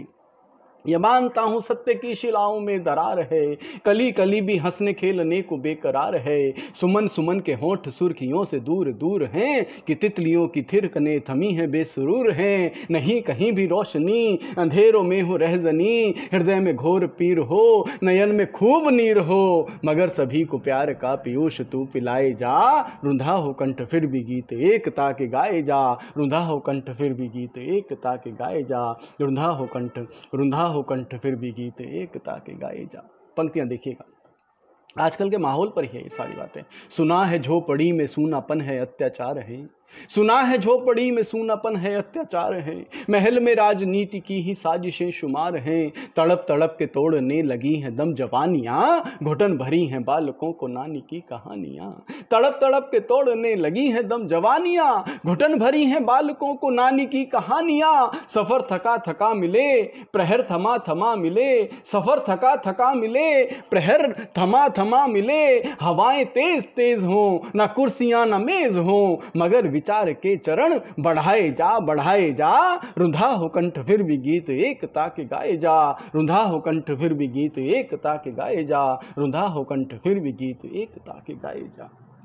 ये मानता हूं सत्य की शिलाओं में दरार है, कली कली भी हंसने खेलने को बेकरार है। सुमन सुमन के होंठ सुर्खियों से दूर दूर हैं, कि तितलियों की थिरकने थमी है बेसुरूर हैं। नहीं कहीं भी रोशनी, अंधेरों में हो रहजनी, हृदय में घोर पीर हो, नयन में खूब नीर हो, मगर सभी को प्यार का पीयूष तू पिलाए जा। रुंधा हो कंठ फिर भी गीत एक ताके गाए जा। रुंधा हो कंठ फिर भी गीत एक ताके गाए जा। रुंधा हो कंठ, रुंधा हो कंठ फिर भी गीत एक ताके गाए जा। पंक्तियां देखिएगा, आजकल के माहौल पर ही है ये सारी बातें। सुना है झोपड़ी में सूनापन है अत्याचार है, सुना है झोपड़ी में सूनापन है अत्याचार है, महल में राजनीति की ही साजिशें शुमार हैं। तड़प तड़प के तोड़ने लगी हैं दम जवानियां, घुटन भरी हैं बालकों को नानी की कहानियां। तड़प तड़प के तोड़ने लगी हैं दम जवानियां, घुटन भरी हैं बालकों को नानी की कहानियां। सफर थका थका मिले, प्रहर थमा थमा मिले, सफर थका थका मिले, प्रहर थमा थमा मिले, हवाएं तेज तेज हों, ना कुर्सियां ना मेज हों, मगर विचार के चरण बढ़ाए जा बढ़ाए जा। रुंधा हो कंठ फिर भी गीत एक ताके गाए जा। रुंधा हो कंठ फिर भी गीत एक ताके गाए जा। रुंधा हो कंठ फिर भी गीत एक ताके गाए जा।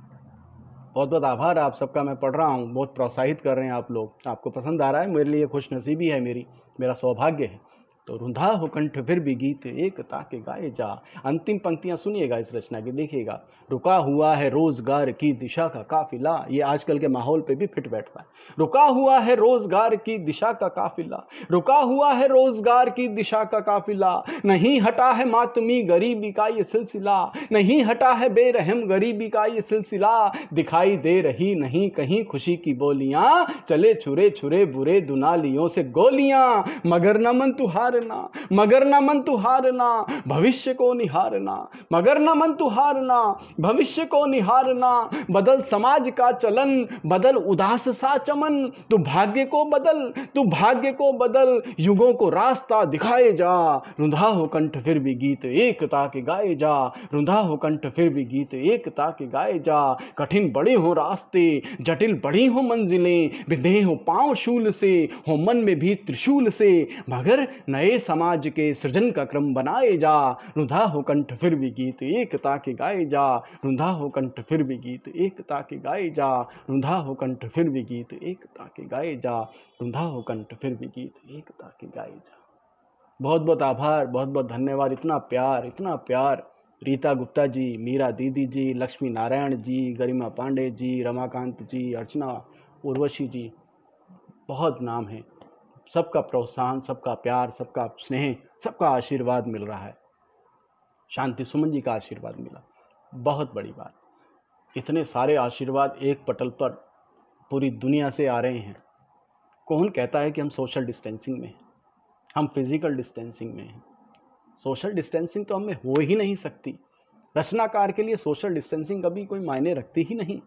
बहुत बहुत आभार आप सबका, मैं पढ़ रहा हूँ, बहुत प्रोत्साहित कर रहे हैं आप लोग, आपको पसंद आ रहा है, मेरे लिए खुशनसीबी है, मेरा सौभाग्य है। तो रुंधा हो कंठ फिर भी गीत एक ताके गाए जा। अंतिम पंक्तियां सुनिएगा इस रचना की, देखिएगा। रुका हुआ है रोजगार की दिशा का काफिला, ये आजकल के माहौल पे भी फिट बैठता है। रुका हुआ है रोजगार की दिशा का काफिला, रुका हुआ है रोजगार की दिशा का काफिला, नहीं हटा है मातमी गरीबी का ये सिलसिला, नहीं हटा है बेरहम गरीबी का ये सिलसिला। दिखाई दे रही नहीं कहीं खुशी की बोलियां, चले छुरे छुरे बुरे दुनालियों से गोलियां, मगर न मन तू हारना, मगर न मन तू हारना, भविष्य को निहारना, मगर न मन तू हारना, भविष्य को निहारना। बदल समाज का चलन, बदल उदास सा चमन, तू भाग्य को बदल, तू भाग्य को बदल, युगों को रास्ता दिखाए जा। रुंधा हो कंठ फिर भी गीत एक ताके गाए जा। रुंधा हो कंठ फिर भी गीत एक ताके गाए जा। कठिन बड़े हो रास्ते, जटिल बड़ी हो मंजिलें, बिंधे हो पांव शूल से, हो मन में भी त्रिशूल से, मगर नए समाज के सृजन का क्रम बनाए जा। रुंधा हो कंठ फिर भी गीत एक ताके गाए जा। रुंधा हो कंठ फिर भी गीत एक ताके गाए जा। रुंधा हो कंठ फिर भी गीत एक ताके गाए जा। रुंधा हो कंठ फिर भी गीत एक ताके गाए जा। बहुत बहुत आभार, बहुत बहुत धन्यवाद। इतना प्यार, इतना प्यार। रीता गुप्ता जी, मीरा दीदी जी, लक्ष्मी नारायण जी, गरिमा पांडे जी, रमाकांत जी, अर्चना, उर्वशी जी, बहुत नाम है। सबका प्रोत्साहन, सबका प्यार, सबका स्नेह, सबका आशीर्वाद मिल रहा है। शांति सुमन जी का आशीर्वाद मिला, बहुत बड़ी बात। इतने सारे आशीर्वाद एक पटल पर पूरी दुनिया से आ रहे हैं। कौन कहता है कि हम सोशल डिस्टेंसिंग में हैं? हम फिजिकल डिस्टेंसिंग में हैं। सोशल डिस्टेंसिंग तो हमें हो ही नहीं सकती। रचनाकार के लिए सोशल डिस्टेंसिंग कभी कोई मायने रखती ही नहीं।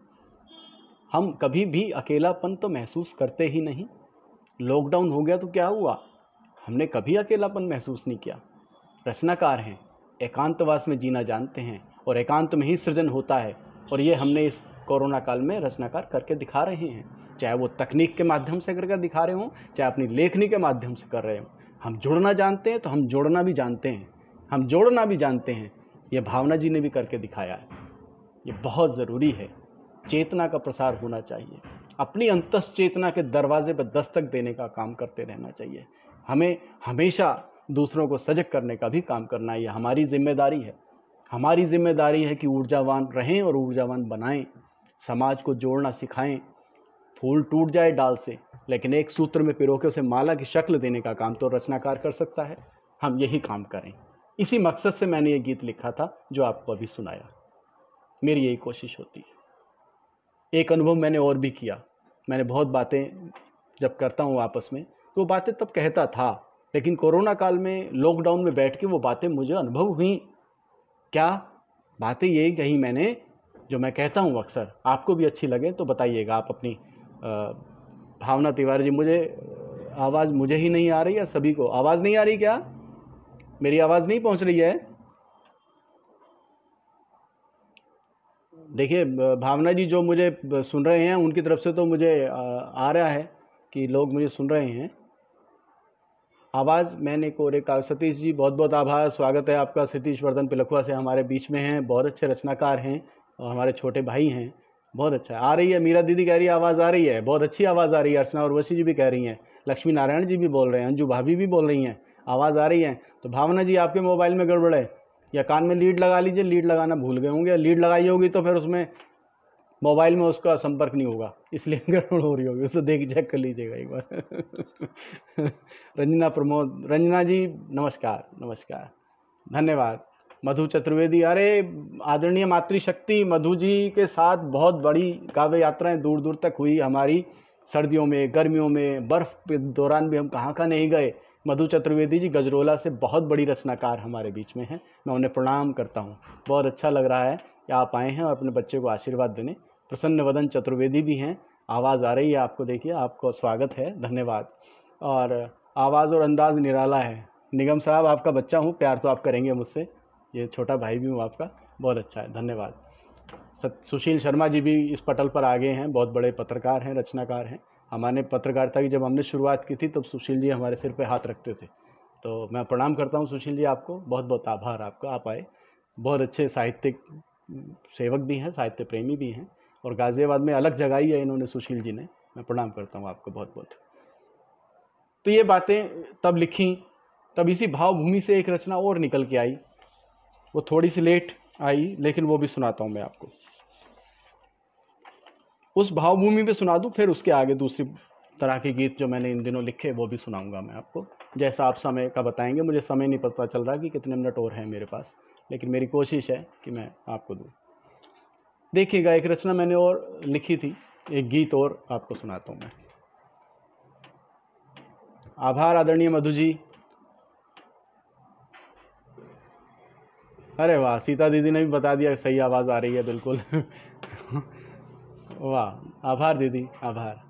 हम कभी भी अकेलापन तो महसूस करते ही नहीं। लॉकडाउन हो गया तो क्या हुआ? हमने कभी अकेलापन महसूस नहीं किया। रचनाकार हैं, एकांतवास में जीना जानते हैं और एकांत में ही सृजन होता है। और ये हमने इस कोरोना काल में रचनाकार करके दिखा रहे हैं, चाहे वो तकनीक के माध्यम से करके दिखा रहे हों, चाहे अपनी लेखनी के माध्यम से कर रहे हों। हम जुड़ना जानते हैं तो हम जोड़ना भी जानते हैं, हम जोड़ना भी जानते हैं। ये भावना जी ने भी करके दिखाया है। ये बहुत ज़रूरी है, चेतना का प्रसार होना चाहिए, अपनी अंतस चेतना के दरवाजे पर दस्तक देने का काम करते रहना चाहिए। हमें हमेशा दूसरों को सजग करने का भी काम करना है, ये हमारी जिम्मेदारी है। हमारी जिम्मेदारी है कि ऊर्जावान रहें और ऊर्जावान बनाएं, समाज को जोड़ना सिखाएं। फूल टूट जाए डाल से, लेकिन एक सूत्र में पिरो के उसे माला की शक्ल देने का काम तो रचनाकार कर सकता है। हम यही काम करें, इसी मकसद से मैंने ये गीत लिखा था जो आपको अभी सुनाया। मेरी यही कोशिश होती है। एक अनुभव मैंने और भी किया, मैंने बहुत बातें जब करता हूँ आपस में तो वो बातें तब कहता था, लेकिन कोरोना काल में लॉकडाउन में बैठ के वो बातें मुझे अनुभव हुई। क्या बातें यही कही मैंने जो मैं कहता हूँ अक्सर, आपको भी अच्छी लगे तो बताइएगा आप अपनी। भावना तिवारी जी, मुझे आवाज़ मुझे ही नहीं आ रही है, सभी को आवाज़ नहीं आ रही क्या? मेरी आवाज़ नहीं पहुँच रही है? देखिए भावना जी, जो मुझे सुन रहे हैं उनकी तरफ से तो मुझे आ रहा है कि लोग मुझे सुन रहे हैं। आवाज़ मैंने कोरे का। सतीश जी बहुत बहुत आभार, स्वागत है आपका। सतीश वर्धन पिलखुआ से हमारे बीच में हैं, बहुत अच्छे रचनाकार हैं और हमारे छोटे भाई हैं। बहुत अच्छा आ रही है। मीरा दीदी कह रही है आवाज़ आ रही है, बहुत अच्छी आवाज़ आ रही है। अर्चना और वशी जी भी कह रही हैं, लक्ष्मी नारायण जी भी बोल रहे हैं, अंजू भाभी भी बोल रही हैं आवाज़ आ रही है। तो भावना जी आपके मोबाइल में गड़बड़ है, या कान में लीड लगा लीजिए, लीड लगाना भूल गए होंगे। लीड लगाई होगी तो फिर उसमें मोबाइल में उसका संपर्क नहीं होगा, इसलिए गड़बड़ हो रही होगी, उसे देख चेक कर लीजिएगा एक बार। रंजना प्रमोद, रंजना जी नमस्कार, नमस्कार, धन्यवाद। मधु चतुर्वेदी, अरे आदरणीय मातृशक्ति, मधु जी के साथ बहुत बड़ी काव्य यात्राएं दूर दूर तक हुई हमारी। सर्दियों में, गर्मियों में, बर्फ़ के दौरान भी हम कहाँ कहाँ नहीं गए। मधु चतुर्वेदी जी गजरोला से बहुत बड़ी रचनाकार हमारे बीच में हैं, मैं उन्हें प्रणाम करता हूँ। बहुत अच्छा लग रहा है कि आप आए हैं और अपने बच्चे को आशीर्वाद देने। प्रसन्न वदन चतुर्वेदी भी हैं, आवाज़ आ रही है आपको, देखिए आपको स्वागत है, धन्यवाद। और आवाज़ और अंदाज़ निराला है। निगम साहब आपका बच्चा हूँ, प्यार तो आप करेंगे मुझसे, ये छोटा भाई भी हूँ आपका, बहुत अच्छा है, धन्यवाद। सुशील शर्मा जी भी इस पटल पर आ गए हैं, बहुत बड़े पत्रकार हैं, रचनाकार हैं। हमारे पत्रकारिता की जब हमने शुरुआत की थी तब सुशील जी हमारे सिर पे हाथ रखते थे, तो मैं प्रणाम करता हूँ सुशील जी आपको, बहुत बहुत आभार आपका, आप आए। बहुत अच्छे साहित्यिक सेवक भी हैं, साहित्य प्रेमी भी हैं, और गाज़ियाबाद में अलग जगह ही है इन्होंने, सुशील जी ने, मैं प्रणाम करता हूँ आपको बहुत बहुत। तो ये बातें तब लिखी, तब इसी भावभूमि से एक रचना और निकल के आई, वो थोड़ी सी लेट आई लेकिन वो भी सुनाता हूँ मैं आपको। उस भावभूमि पे सुना दूँ, फिर उसके आगे दूसरी तरह के गीत जो मैंने इन दिनों लिखे वो भी सुनाऊंगा मैं आपको, जैसा आप समय का बताएंगे। मुझे समय नहीं पता चल रहा कि कितने मिनट और हैं मेरे पास, लेकिन मेरी कोशिश है कि मैं आपको दूँ। देखिएगा, एक रचना मैंने और लिखी थी, एक गीत और आपको सुनाता हूँ मैं। आभार आदरणीय मधु जी। अरे वाह, सीता दीदी ने भी बता दिया सही आवाज़ आ रही है, बिल्कुल। वाह, आभार दीदी, आभार।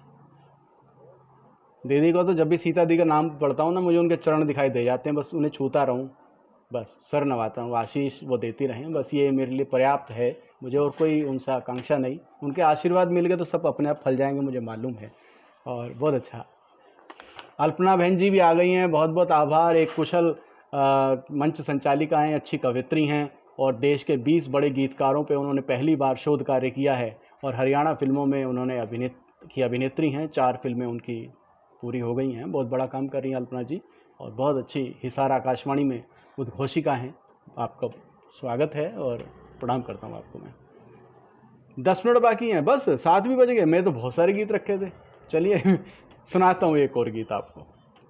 दीदी को तो जब भी सीता दी का नाम पढ़ता हूँ ना, मुझे उनके चरण दिखाई दे जाते हैं, बस उन्हें छूता रहूँ, बस सर नवाता हूँ, आशीष वो देती रहें, बस ये मेरे लिए पर्याप्त है। मुझे और कोई उनसे आकांक्षा नहीं, उनके आशीर्वाद मिल गए तो सब अपने आप फल जाएंगे, मुझे मालूम है। और बहुत अच्छा, अल्पना बहन जी भी आ गई हैं, बहुत बहुत आभार। एक कुशल मंच संचालिका हैं, अच्छी कवित्री हैं, और देश के 20 बड़े गीतकारों पे उन्होंने पहली बार शोध कार्य किया है, और हरियाणा फिल्मों में उन्होंने अभिनेत्री हैं, 4 फिल्में उनकी पूरी हो गई हैं। बहुत बड़ा काम कर रही हैं अल्पना जी, और बहुत अच्छी हिसार आकाशवाणी में उद्घोषिका हैं। आपका स्वागत है और प्रणाम करता हूँ आपको मैं। 10 मिनट बाकी हैं, बस 7 भी बज गए। मैं तो बहुत सारे गीत रखे थे, चलिए सुनाता हूँ एक और गीत आपको।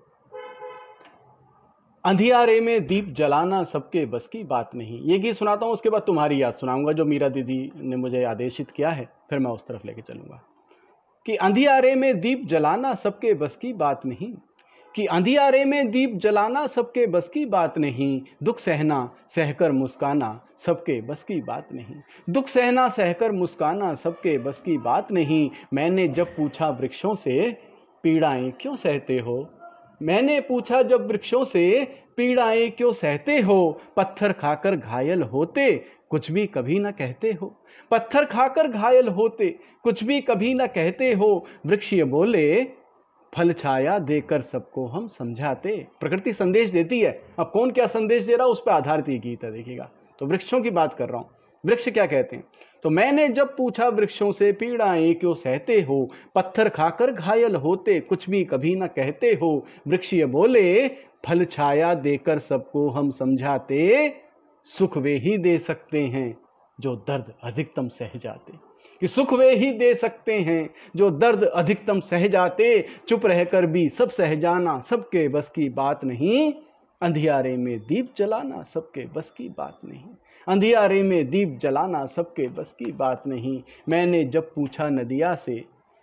अंधियारे में दीप जलाना सबके बस की बात नहीं, ये गीत सुनाता हूँ, उसके बाद तुम्हारी याद सुनाऊंगा जो मीरा दीदी ने मुझे आदेशित किया है, फिर मैं उस तरफ लेके चलूंगा। कि अंधियारे में दीप जलाना सबके बस की बात नहीं, कि अंधियारे में दीप जलाना सबके बस की बात नहीं, दुख सहना सहकर मुस्काना सबके बस की बात नहीं, दुख सहना सहकर मुस्काना सबके बस की बात नहीं। मैंने जब पूछा वृक्षों से पीड़ाएं क्यों सहते हो, मैंने पूछा जब वृक्षों से, पीड़ाएं क्यों सहते हो, पत्थर खाकर घायल होते कुछ भी कभी ना कहते हो। पत्थर खाकर घायल होते कुछ भी कभी ना कहते हो। वृक्ष ये बोले, फल छाया देकर सबको हम समझाते। प्रकृति संदेश देती है, अब कौन क्या संदेश दे रहा है उस पर आधारित ये गीत है, देखिएगा। तो वृक्षों की बात कर रहा हूं, वृक्ष क्या कहते हैं। तो मैंने जब पूछा वृक्षों से, पीड़ाएं क्यों सहते हो, पत्थर खाकर घायल होते कुछ भी कभी ना कहते हो। वृक्ष ये बोले, फल छाया देकर सबको हम समझाते, सुख वे ही दे सकते हैं जो दर्द अधिकतम सह जाते। कि सुख वे ही दे सकते हैं जो दर्द अधिकतम सह जाते। चुप रहकर भी सब सह जाना सबके बस की बात नहीं। अंधियारे में दीप जलाना सबके बस की बात नहीं। अंधियारे में दीप जलाना सबके बस की बात नहीं। मैंने जब पूछा नदिया से,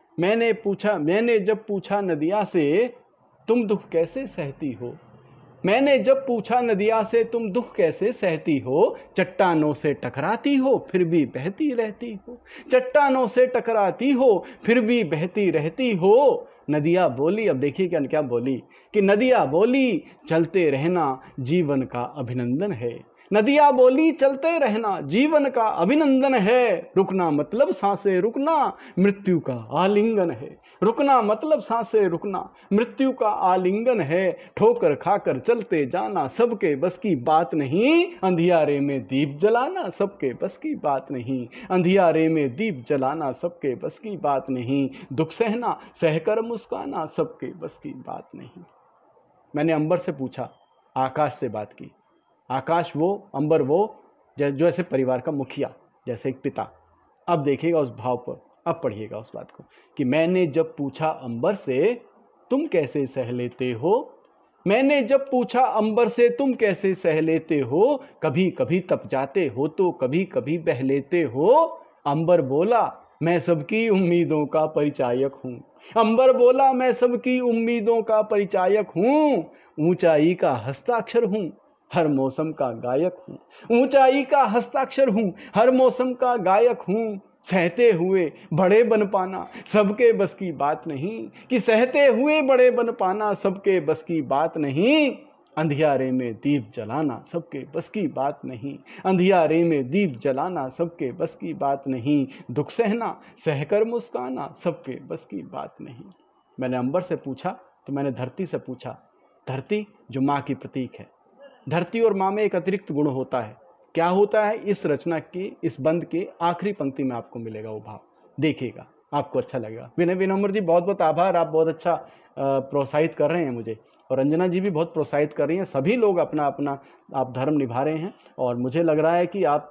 मैंने जब पूछा नदिया से, तुम दुख कैसे सहती हो। मैंने जब पूछा नदिया से, तुम दुख कैसे सहती हो। चट्टानों से टकराती हो फिर भी बहती रहती हो। चट्टानों से टकराती हो फिर भी बहती रहती हो। नदिया बोली, अब देखिए क्या क्या बोली, कि नदिया बोली, चलते रहना जीवन का अभिनंदन है। नदिया बोली, चलते रहना जीवन का अभिनंदन है। रुकना मतलब सांसें रुकना, मृत्यु का आलिंगन है। रुकना मतलब सांसें रुकना, मृत्यु का आलिंगन है। ठोकर खाकर चलते जाना सबके बस की बात नहीं। अंधियारे में दीप जलाना सबके बस की बात नहीं। अंधियारे में दीप जलाना सबके बस की बात नहीं। दुख सहना सहकर मुस्काना सबके बस की बात नहीं। मैंने अंबर से पूछा, आकाश से बात की। आकाश वो, अंबर वो, जो ऐसे परिवार का मुखिया, जैसे एक पिता। अब देखिएगा उस भाव पर, अब पढ़िएगा उस बात को, कि मैंने जब पूछा अंबर से, तुम कैसे सह लेते हो। मैंने जब पूछा अंबर से, तुम कैसे सह लेते हो। कभी कभी तप जाते हो तो कभी कभी बह लेते हो। अंबर बोला, मैं सबकी उम्मीदों का परिचायक हूँ। अंबर बोला, मैं सबकी उम्मीदों का परिचायक हूँ। ऊंचाई का हस्ताक्षर हूँ, हर मौसम का गायक हूँ। ऊंचाई का हस्ताक्षर हूँ, हर मौसम का गायक हूँ। सहते हुए बड़े बन पाना सबके बस की बात नहीं। कि सहते हुए बड़े बन पाना सबके बस की बात नहीं। अंधियारे में दीप जलाना सबके बस की बात नहीं। अंधियारे में दीप जलाना सबके बस की बात नहीं। दुख सहना सहकर मुस्काना सबके बस की बात नहीं। मैंने अंबर से पूछा तो मैंने धरती से पूछा। धरती जो माँ की प्रतीक है। धरती और माँ में एक अतिरिक्त गुण होता है। क्या होता है, इस रचना की, इस बंद के आखिरी पंक्ति में आपको मिलेगा वो भाव, देखिएगा आपको अच्छा लगेगा। विनय विनम्र जी बहुत बहुत आभार, आप बहुत अच्छा प्रोत्साहित कर रहे हैं मुझे, और रंजना जी भी बहुत प्रोत्साहित कर रही हैं। सभी लोग अपना अपना आप धर्म निभा रहे हैं, और मुझे लग रहा है कि आप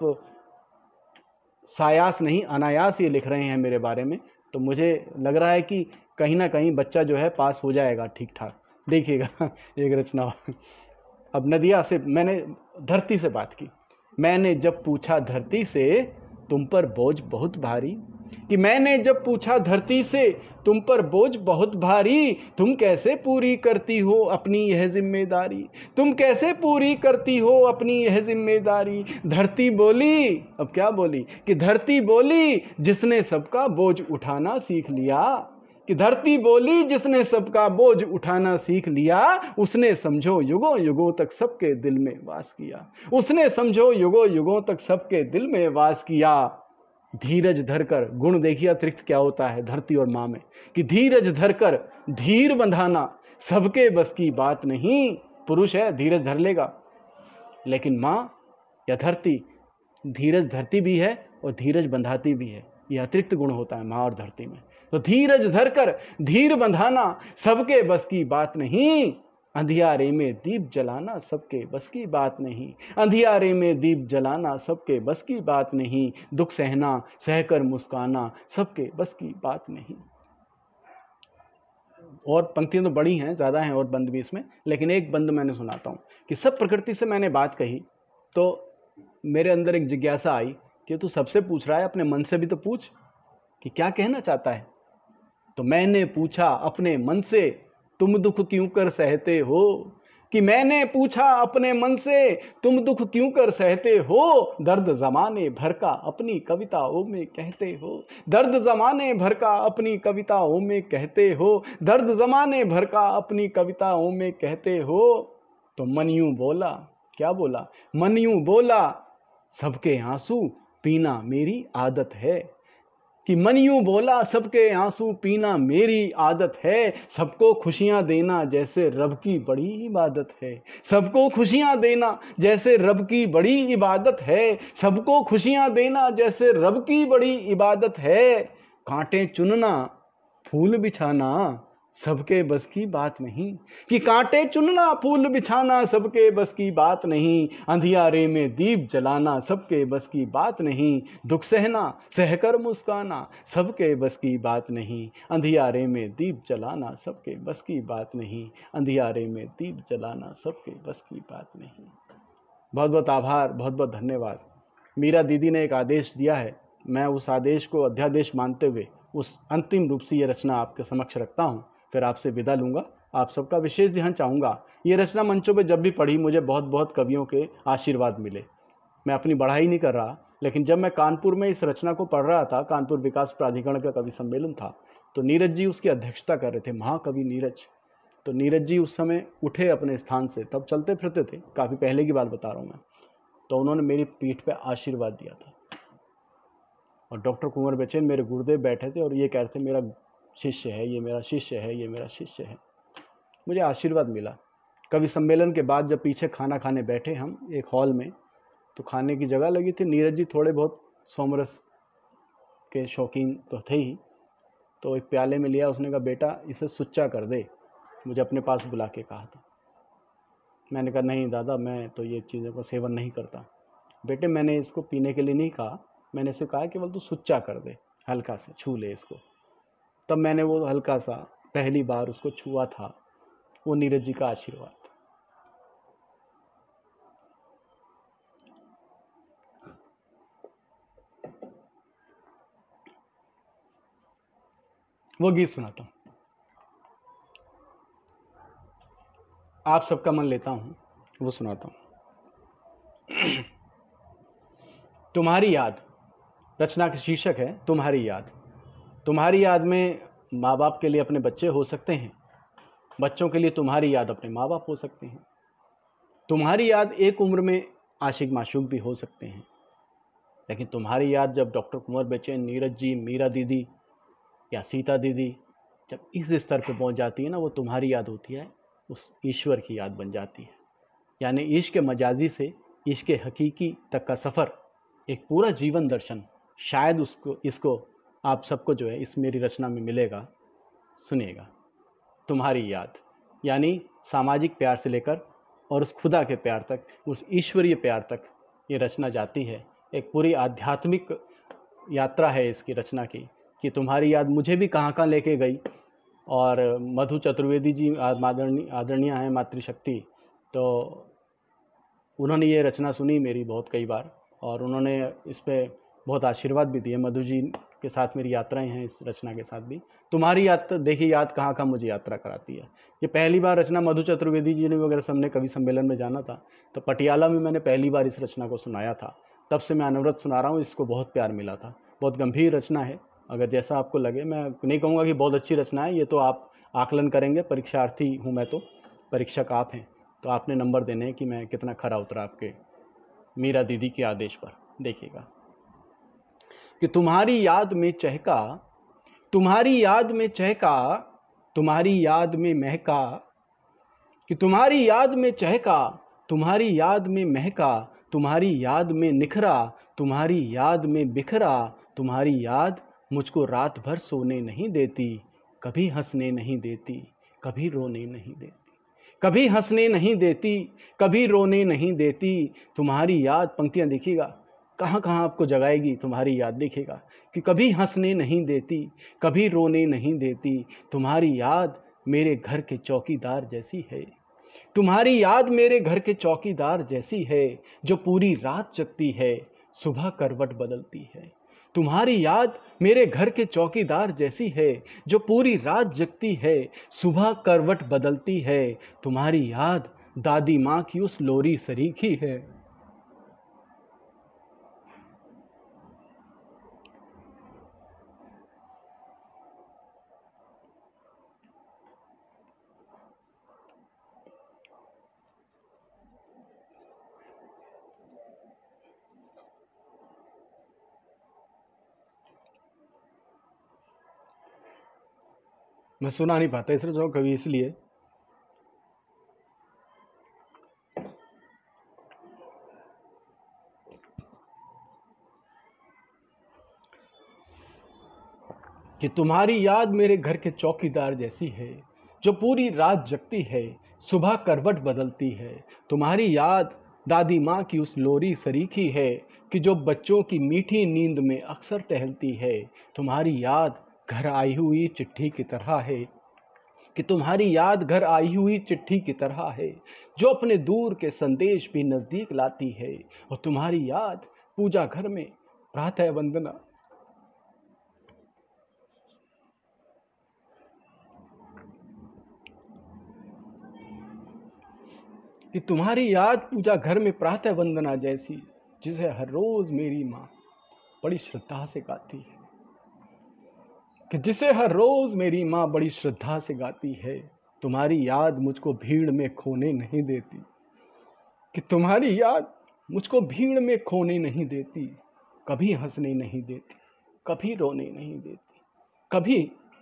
सायास नहीं अनायास ये लिख रहे हैं मेरे बारे में। तो मुझे लग रहा है कि कहीं ना कहीं बच्चा जो है पास हो जाएगा ठीक ठाक। देखिएगा एक रचना। अब नदिया से, मैंने धरती से बात की। मैंने जब पूछा धरती से, तुम पर बोझ बहुत भारी। कि मैंने जब पूछा धरती से, तुम पर बोझ बहुत भारी। तुम कैसे पूरी करती हो अपनी यह जिम्मेदारी। तुम कैसे पूरी करती हो अपनी यह जिम्मेदारी। धरती बोली, अब क्या बोली, कि धरती बोली, जिसने सबका बोझ उठाना सीख लिया। कि धरती बोली, जिसने सबका बोझ उठाना सीख लिया। उसने समझो युगों युगों तक सबके दिल में वास किया। उसने समझो युगों युगों तक सबके दिल में वास किया। धीरज धरकर, गुण देखिए अतिरिक्त क्या होता है धरती और माँ में, कि धीरज धरकर धीर बंधाना सबके बस की बात नहीं। पुरुष है धीरज धर लेगा, लेकिन माँ या धरती, धीरज धरती भी है और धीरज बंधाती भी है। यह अतिरिक्त गुण होता है माँ और धरती में। तो धीरज धरकर धीर बंधाना सबके बस की बात नहीं। अंधियारे में दीप जलाना सबके बस की बात नहीं। अंधियारे में दीप जलाना सबके बस की बात नहीं। दुख सहना सहकर मुस्काना सबके बस की बात नहीं। और पंक्तियां तो बड़ी हैं, ज़्यादा हैं और बंद भी इसमें, लेकिन एक बंद मैंने सुनाता हूँ। कि सब प्रकृति से मैंने बात कही तो मेरे अंदर एक जिज्ञासा आई कि तू सबसे पूछ रहा है, अपने मन से भी तो पूछ कि क्या कहना चाहता है। तो मैंने पूछा अपने मन से, तुम दुख क्यों कर सहते हो। कि मैंने पूछा अपने मन से तुम दुख क्यों कर सहते हो, दर्द जमाने भर का अपनी कविताओं में कहते हो, दर्द जमाने भर का अपनी कविताओं में कहते हो, दर्द जमाने भर का अपनी कविताओं में कहते हो। तो मन यूं बोला, क्या बोला, मन यूं बोला सबके आंसू पीना मेरी आदत है, कि मन यूं बोला सबके आंसू पीना मेरी आदत है, सबको खुशियां देना जैसे रब की बड़ी इबादत है, सबको खुशियां देना जैसे रब की बड़ी इबादत है, सबको खुशियां देना जैसे रब की बड़ी इबादत है। कांटे चुनना फूल बिछाना सबके बस की बात नहीं, कि कांटे चुनना फूल बिछाना सबके बस की बात नहीं, अंधियारे में दीप जलाना सबके बस की बात नहीं, दुख सहना सहकर मुस्काना सबके बस की बात नहीं, अंधियारे में दीप जलाना सबके बस की बात नहीं, अंधियारे में दीप जलाना सबके बस की बात नहीं। बहुत बहुत आभार, बहुत बहुत धन्यवाद। मीरा दीदी ने एक आदेश दिया है, मैं उस आदेश को अध्यादेश मानते हुए उस अंतिम रूप से ये रचना आपके समक्ष रखता हूँ, फिर आपसे विदा लूँगा। आप सबका विशेष ध्यान चाहूँगा, ये रचना मंचों पे जब भी पढ़ी मुझे बहुत बहुत कवियों के आशीर्वाद मिले। मैं अपनी बढ़ाई नहीं कर रहा, लेकिन जब मैं कानपुर में इस रचना को पढ़ रहा था, कानपुर विकास प्राधिकरण का कवि सम्मेलन था, तो नीरज जी उसकी अध्यक्षता कर रहे थे, महाकवि नीरज। तो नीरज जी उस समय उठे अपने स्थान से, तब चलते फिरते थे, काफ़ी पहले की बात बता रहा हूँ मैं। तो उन्होंने मेरी पीठ पे आशीर्वाद दिया था, और डॉक्टर कुंवर बेचैन मेरे गुरुदेव बैठे थे और ये कह रहे थे मेरा शिष्य है, ये मेरा शिष्य है, ये मेरा शिष्य है। मुझे आशीर्वाद मिला। कवि सम्मेलन के बाद जब पीछे खाना खाने बैठे हम एक हॉल में, तो खाने की जगह लगी थी। नीरज जी थोड़े बहुत सोमरस के शौकीन तो थे ही, तो एक प्याले में लिया, उसने कहा बेटा इसे सुच्चा कर दे, मुझे अपने पास बुला के कहा था। मैंने कहा नहीं दादा, मैं तो ये चीज़ों का सेवन नहीं करता। बेटे मैंने इसको पीने के लिए नहीं कहा, मैंने इसे कहा केवल तू सुच्चा कर दे, हल्का से छू ले इसको। तब मैंने वो हल्का सा पहली बार उसको छुआ था, वो नीरज जी का आशीर्वाद था। वो गीत सुनाता हूँ, आप सबका मन लेता हूँ, वो सुनाता हूँ। तुम्हारी याद, रचना का शीर्षक है तुम्हारी याद। तुम्हारी याद में माँ बाप के लिए अपने बच्चे हो सकते हैं, बच्चों के लिए तुम्हारी याद अपने माँ बाप हो सकते हैं। तुम्हारी याद एक उम्र में आशिक माशूक भी हो सकते हैं, लेकिन तुम्हारी याद जब डॉक्टर कुंवर बेचैन, नीरज जी, मीरा दीदी या सीता दीदी जब इस स्तर पे पहुंच जाती है ना, वो तुम्हारी याद होती है, उस ईश्वर की याद बन जाती है। यानी इश्क मजाजी से इश्क हकीकी तक का सफ़र, एक पूरा जीवन दर्शन, शायद इसको आप सबको जो है इस मेरी रचना में मिलेगा। सुनिएगा। तुम्हारी याद यानी सामाजिक प्यार से लेकर और उस खुदा के प्यार तक, उस ईश्वरीय प्यार तक ये रचना जाती है। एक पूरी आध्यात्मिक यात्रा है इसकी रचना की, कि तुम्हारी याद मुझे भी कहाँ कहाँ लेके गई। और मधु चतुर्वेदी जी आदरणीय हैं, मातृशक्ति, तो उन्होंने ये रचना सुनी मेरी बहुत कई बार, और उन्होंने इस पर बहुत आशीर्वाद भी दिए। मधु जी के साथ मेरी यात्राएं हैं इस रचना के साथ भी। तुम्हारी याद, देखिए याद कहाँ कहाँ मुझे यात्रा कराती है। ये पहली बार रचना मधु चतुर्वेदी जी ने वगैरह सबने कवि सम्मेलन में जाना था, तो पटियाला में मैंने पहली बार इस रचना को सुनाया था। तब से मैं अनवरत सुना रहा हूँ, इसको बहुत प्यार मिला था। बहुत गंभीर रचना है, अगर जैसा आपको लगे, मैं नहीं कहूँगा कि बहुत अच्छी रचना है, ये तो आप आकलन करेंगे। परीक्षार्थी हूँ मैं, तो परीक्षक आप हैं, तो आपने नंबर देने हैं कि मैं कितना खरा उतरा आपके मीरा दीदी के आदेश पर। देखिएगा कि तुम्हारी याद में चहका, तुम्हारी याद में चहका, तुम्हारी याद में महका, कि तुम्हारी याद में चहका, तुम्हारी याद में महका, तुम्हारी याद में निखरा, तुम्हारी याद में बिखरा, तुम्हारी याद मुझको रात भर सोने नहीं देती, कभी हंसने नहीं देती, कभी रोने नहीं देती, कभी हंसने नहीं देती, कभी रोने नहीं देती। तुम्हारी याद, पंक्तियां देखिएगा कहाँ कहाँ आपको जगाएगी तुम्हारी याद। देखिएगा कि कभी हंसने नहीं देती, कभी रोने नहीं देती, तुम्हारी याद मेरे घर के चौकीदार जैसी है, तुम्हारी याद मेरे घर के चौकीदार जैसी है, जो पूरी रात जगती है, सुबह करवट बदलती है। तुम्हारी याद मेरे घर के चौकीदार जैसी है, जो पूरी रात जगती है, सुबह करवट बदलती है। तुम्हारी याद दादी माँ की उस लोरी सरीखी है। मैं सुना नहीं पाता इसलिए जो कभी, इसलिए कि तुम्हारी याद मेरे घर के चौकीदार जैसी है, जो पूरी रात जगती है, सुबह करवट बदलती है। तुम्हारी याद दादी माँ की उस लोरी सरीखी है, कि जो बच्चों की मीठी नींद में अक्सर टहलती है। तुम्हारी याद घर आई हुई चिट्ठी की तरह है, कि तुम्हारी याद घर आई हुई चिट्ठी की तरह है, जो अपने दूर के संदेश भी नज़दीक लाती है। और तुम्हारी याद पूजा घर में प्रातः वंदना, कि तुम्हारी याद पूजा घर में प्रातः वंदना जैसी, जिसे हर रोज मेरी माँ बड़ी श्रद्धा से गाती है, कि जिसे हर रोज मेरी माँ बड़ी श्रद्धा से गाती है। तुम्हारी याद मुझको भीड़ में खोने नहीं देती, कि तुम्हारी याद मुझको भीड़ में खोने नहीं देती। कभी हंसने नहीं देती, कभी रोने नहीं देती, कभी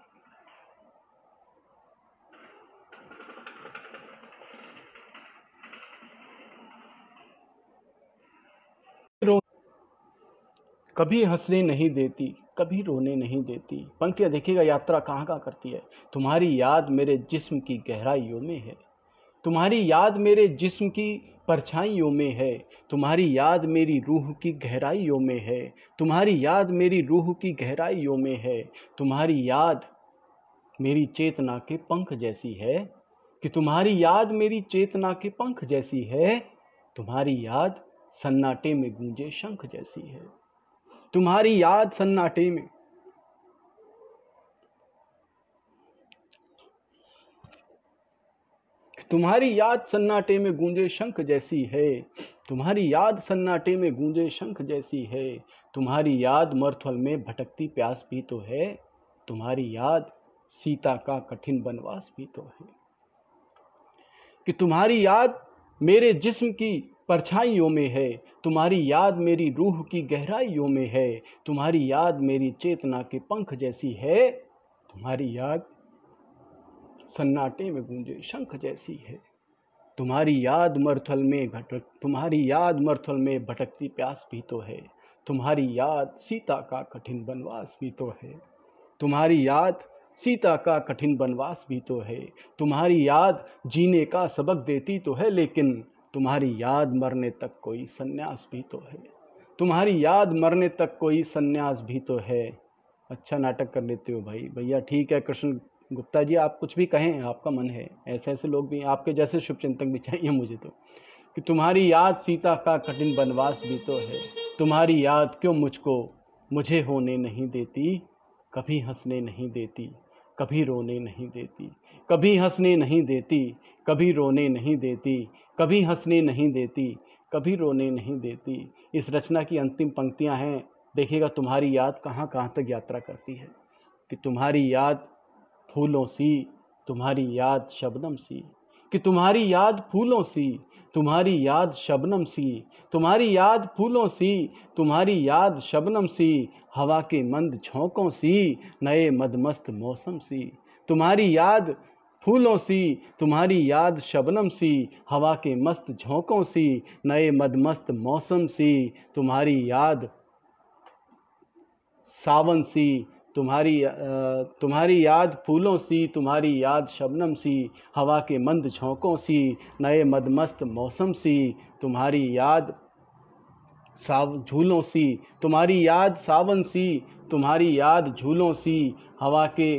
कभी हंसने नहीं देती, कभी रोने नहीं देती। पंक्तियाँ देखिएगा यात्रा कहाँ कहाँ करती है। तुम्हारी याद मेरे जिस्म की गहराइयों में है, तुम्हारी याद मेरे जिस्म की परछाइयों में है। तुम्हारी याद मेरी रूह की गहराइयों में है, तुम्हारी याद मेरी रूह की गहराइयों में है। तुम्हारी याद मेरी चेतना के पंख जैसी है, कि तुम्हारी याद मेरी चेतना के पंख जैसी है। तुम्हारी याद सन्नाटे में गूंजे शंख जैसी है। तुम्हारी याद सन्नाटे में, तुम्हारी याद सन्नाटे में गूंजे शंख जैसी है। तुम्हारी याद सन्नाटे में गूंजे शंख जैसी है। तुम्हारी याद मरुथल में भटकती प्यास भी तो है। तुम्हारी याद सीता का कठिन वनवास भी तो है, कि तुम्हारी याद मेरे जिस्म की परछाइयों में है। तुम्हारी याद मेरी रूह की गहराइयों में है। तुम्हारी याद मेरी चेतना के पंख जैसी है। तुम्हारी याद सन्नाटे में गूंजे शंख जैसी है। तुम्हारी याद मरुथल में भटकती प्यास भी तो है। तुम्हारी याद सीता का कठिन वनवास भी तो है। तुम्हारी याद सीता का कठिन वनवास भी तो है। तुम्हारी याद जीने का सबक देती तो है, लेकिन तुम्हारी याद मरने तक कोई सन्यास भी तो है। तुम्हारी याद मरने तक कोई सन्यास भी तो है। अच्छा नाटक कर लेते हो भाई। भैया ठीक है, कृष्ण गुप्ता जी आप कुछ भी कहें, आपका मन है। ऐसे ऐसे लोग भी, आपके जैसे शुभचिंतक भी चाहिए मुझे तो। कि तुम्हारी याद सीता का कठिन वनवास भी तो है। तुम्हारी याद क्यों मुझे होने नहीं देती, कभी हंसने नहीं देती, कभी रोने नहीं देती। कभी हंसने नहीं देती, कभी रोने नहीं देती, कभी हंसने नहीं देती, कभी रोने नहीं देती। इस रचना की अंतिम पंक्तियां हैं, देखिएगा तुम्हारी याद कहाँ कहाँ तक यात्रा करती है। कि तुम्हारी याद फूलों सी, तुम्हारी याद शबनम सी, कि तुम्हारी याद फूलों सी, तुम्हारी याद शबनम सी, तुम्हारी याद फूलों सी, तुम्हारी याद शबनम सी, हवा के मंद झोंकों सी, नए मदमस्त मौसम सी। तुम्हारी याद फूलों सी, तुम्हारी याद शबनम सी, हवा के मस्त झोंकों सी, नए मदमस्त मौसम सी। तुम्हारी याद सावन सी, तुम्हारी याद फूलों सी, तुम्हारी याद शबनम सी, हवा के मंद झोंकों सी, नए मदमस्त मौसम सी। तुम्हारी याद झूलों सी, तुम्हारी याद सावन सी, तुम्हारी याद झूलों सी, हवा के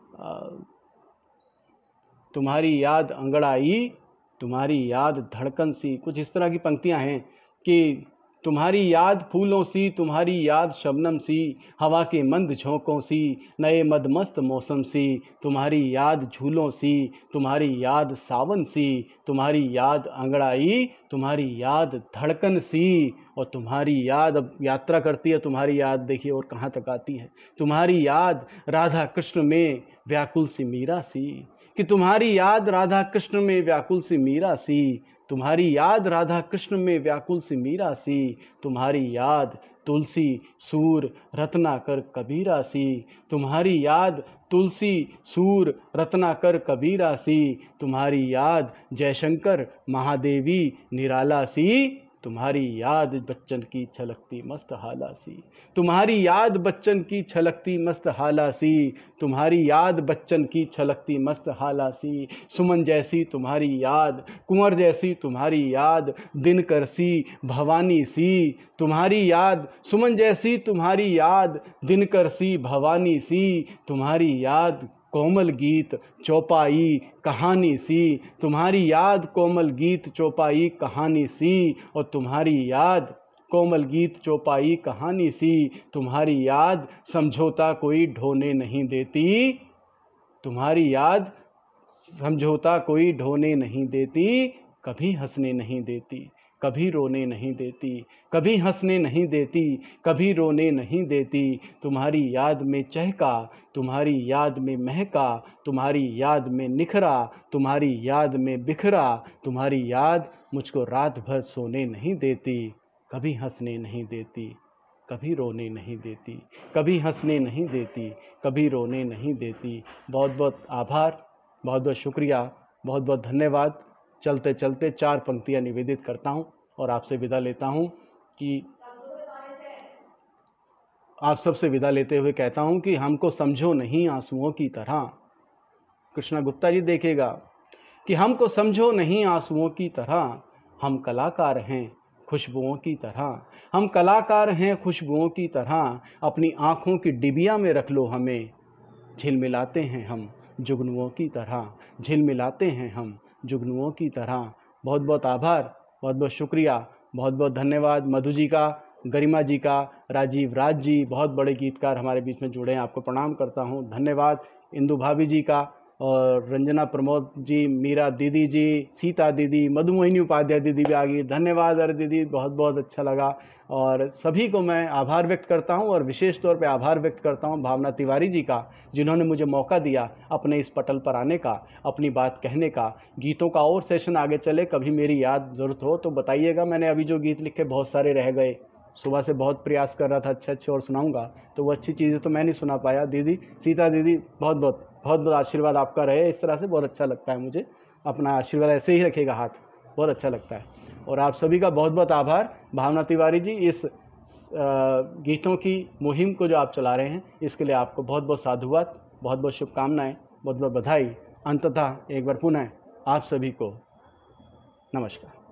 तुम्हारी याद अंगड़ाई, तुम्हारी याद धड़कन सी। कुछ इस तरह की पंक्तियां हैं कि तुम्हारी याद फूलों सी, तुम्हारी याद शबनम सी, हवा के मंद झोंकों सी, नए मदमस्त मौसम सी, तुम्हारी याद झूलों सी, तुम्हारी याद सावन सी, तुम्हारी याद अंगड़ाई, तुम्हारी याद धड़कन सी, और तुम्हारी याद अब यात्रा करती है। तुम्हारी याद देखिए और कहाँ तक आती है। तुम्हारी याद राधा कृष्ण में व्याकुल सी मीरा सी, कि तुम्हारी याद राधा कृष्ण में व्याकुल सी मीरा सी, तुम्हारी याद राधा कृष्ण में व्याकुल सी मीरा सी, तुम्हारी याद तुलसी सूर रत्नाकर कबीरा सी, तुम्हारी याद तुलसी सूर रत्नाकर कबीरा सी, तुम्हारी याद जयशंकर महादेवी निराला सी, तुम्हारी याद बच्चन की छलकती मस्त हाला सी, तुम्हारी याद बच्चन की छलकती मस्त हाला सी, तुम्हारी याद बच्चन की छलकती मस्त हाला सी, सुमन जैसी तुम्हारी याद, कुंवर जैसी तुम्हारी याद, दिनकर सी भवानी सी, तुम्हारी याद सुमन जैसी तुम्हारी याद, दिनकर सी भवानी सी, तुम्हारी याद कोमल गीत चौपाई कहानी सी, तुम्हारी याद कोमल गीत चौपाई कहानी सी, और तुम्हारी याद कोमल गीत चौपाई कहानी सी, तुम्हारी याद समझौता कोई ढोने नहीं देती, तुम्हारी याद समझौता कोई ढोने नहीं देती, कभी हंसने नहीं देती, कभी रोने नहीं देती, कभी हंसने नहीं देती, कभी रोने नहीं देती, तुम्हारी याद में चहका, तुम्हारी याद में महका, तुम्हारी याद में निखरा, तुम्हारी याद में बिखरा, तुम्हारी याद मुझको रात भर सोने नहीं देती, कभी हंसने नहीं देती, कभी रोने नहीं देती, कभी हंसने नहीं देती, कभी रोने नहीं देती। बहुत बहुत आभार, बहुत बहुत शुक्रिया, बहुत बहुत धन्यवाद। चलते चलते 4 पंक्तियाँ निवेदित करता हूँ और आपसे विदा लेता हूँ कि आप सबसे विदा लेते हुए कहता हूँ कि हमको समझो नहीं आंसुओं की तरह। कृष्णा गुप्ता जी देखेगा कि हमको समझो नहीं आंसुओं की तरह, हम कलाकार हैं खुशबुओं की तरह, हम कलाकार हैं खुशबुओं की तरह, अपनी आँखों की डिबिया में रख लो हमें, झिलमिलाते हैं हम जुगनुओं की तरह, झिलमिलाते हैं हम जुगनुओं की तरह। बहुत बहुत आभार, बहुत बहुत शुक्रिया, बहुत बहुत धन्यवाद। मधु जी का, गरिमा जी का, राजीव राज जी, बहुत बड़े गीतकार हमारे बीच में जुड़े हैं, आपको प्रणाम करता हूँ, धन्यवाद। इंदु भाभी जी का, और रंजना प्रमोद जी, मीरा दीदी जी, सीता दीदी, मधुमोहिनी उपाध्याय दीदी भी आ गई, धन्यवाद। अरे दीदी बहुत बहुत अच्छा लगा, और सभी को मैं आभार व्यक्त करता हूं, और विशेष तौर पे आभार व्यक्त करता हूं भावना तिवारी जी का, जिन्होंने मुझे मौका दिया अपने इस पटल पर आने का, अपनी बात कहने का। गीतों का और सेशन आगे चले, कभी मेरी याद ज़रूरत हो तो बताइएगा। मैंने अभी जो गीत लिखे बहुत सारे रह गए, सुबह से बहुत प्रयास कर रहा था अच्छे अच्छे और सुनाऊंगा, तो वो अच्छी चीज़ें तो मैं नहीं सुना पाया। दीदी सीता दीदी बहुत बहुत आशीर्वाद आपका रहे, इस तरह से बहुत अच्छा लगता है मुझे, अपना आशीर्वाद ऐसे ही रखेगा हाथ, बहुत अच्छा लगता है। और आप सभी का बहुत बहुत आभार। भावना तिवारी जी, इस गीतों की मुहिम को जो आप चला रहे हैं, इसके लिए आपको बहुत बहुत साधुवाद, बहुत बहुत शुभकामनाएं, बहुत बहुत बधाई। अंततः एक बार पुनः आप सभी को नमस्कार।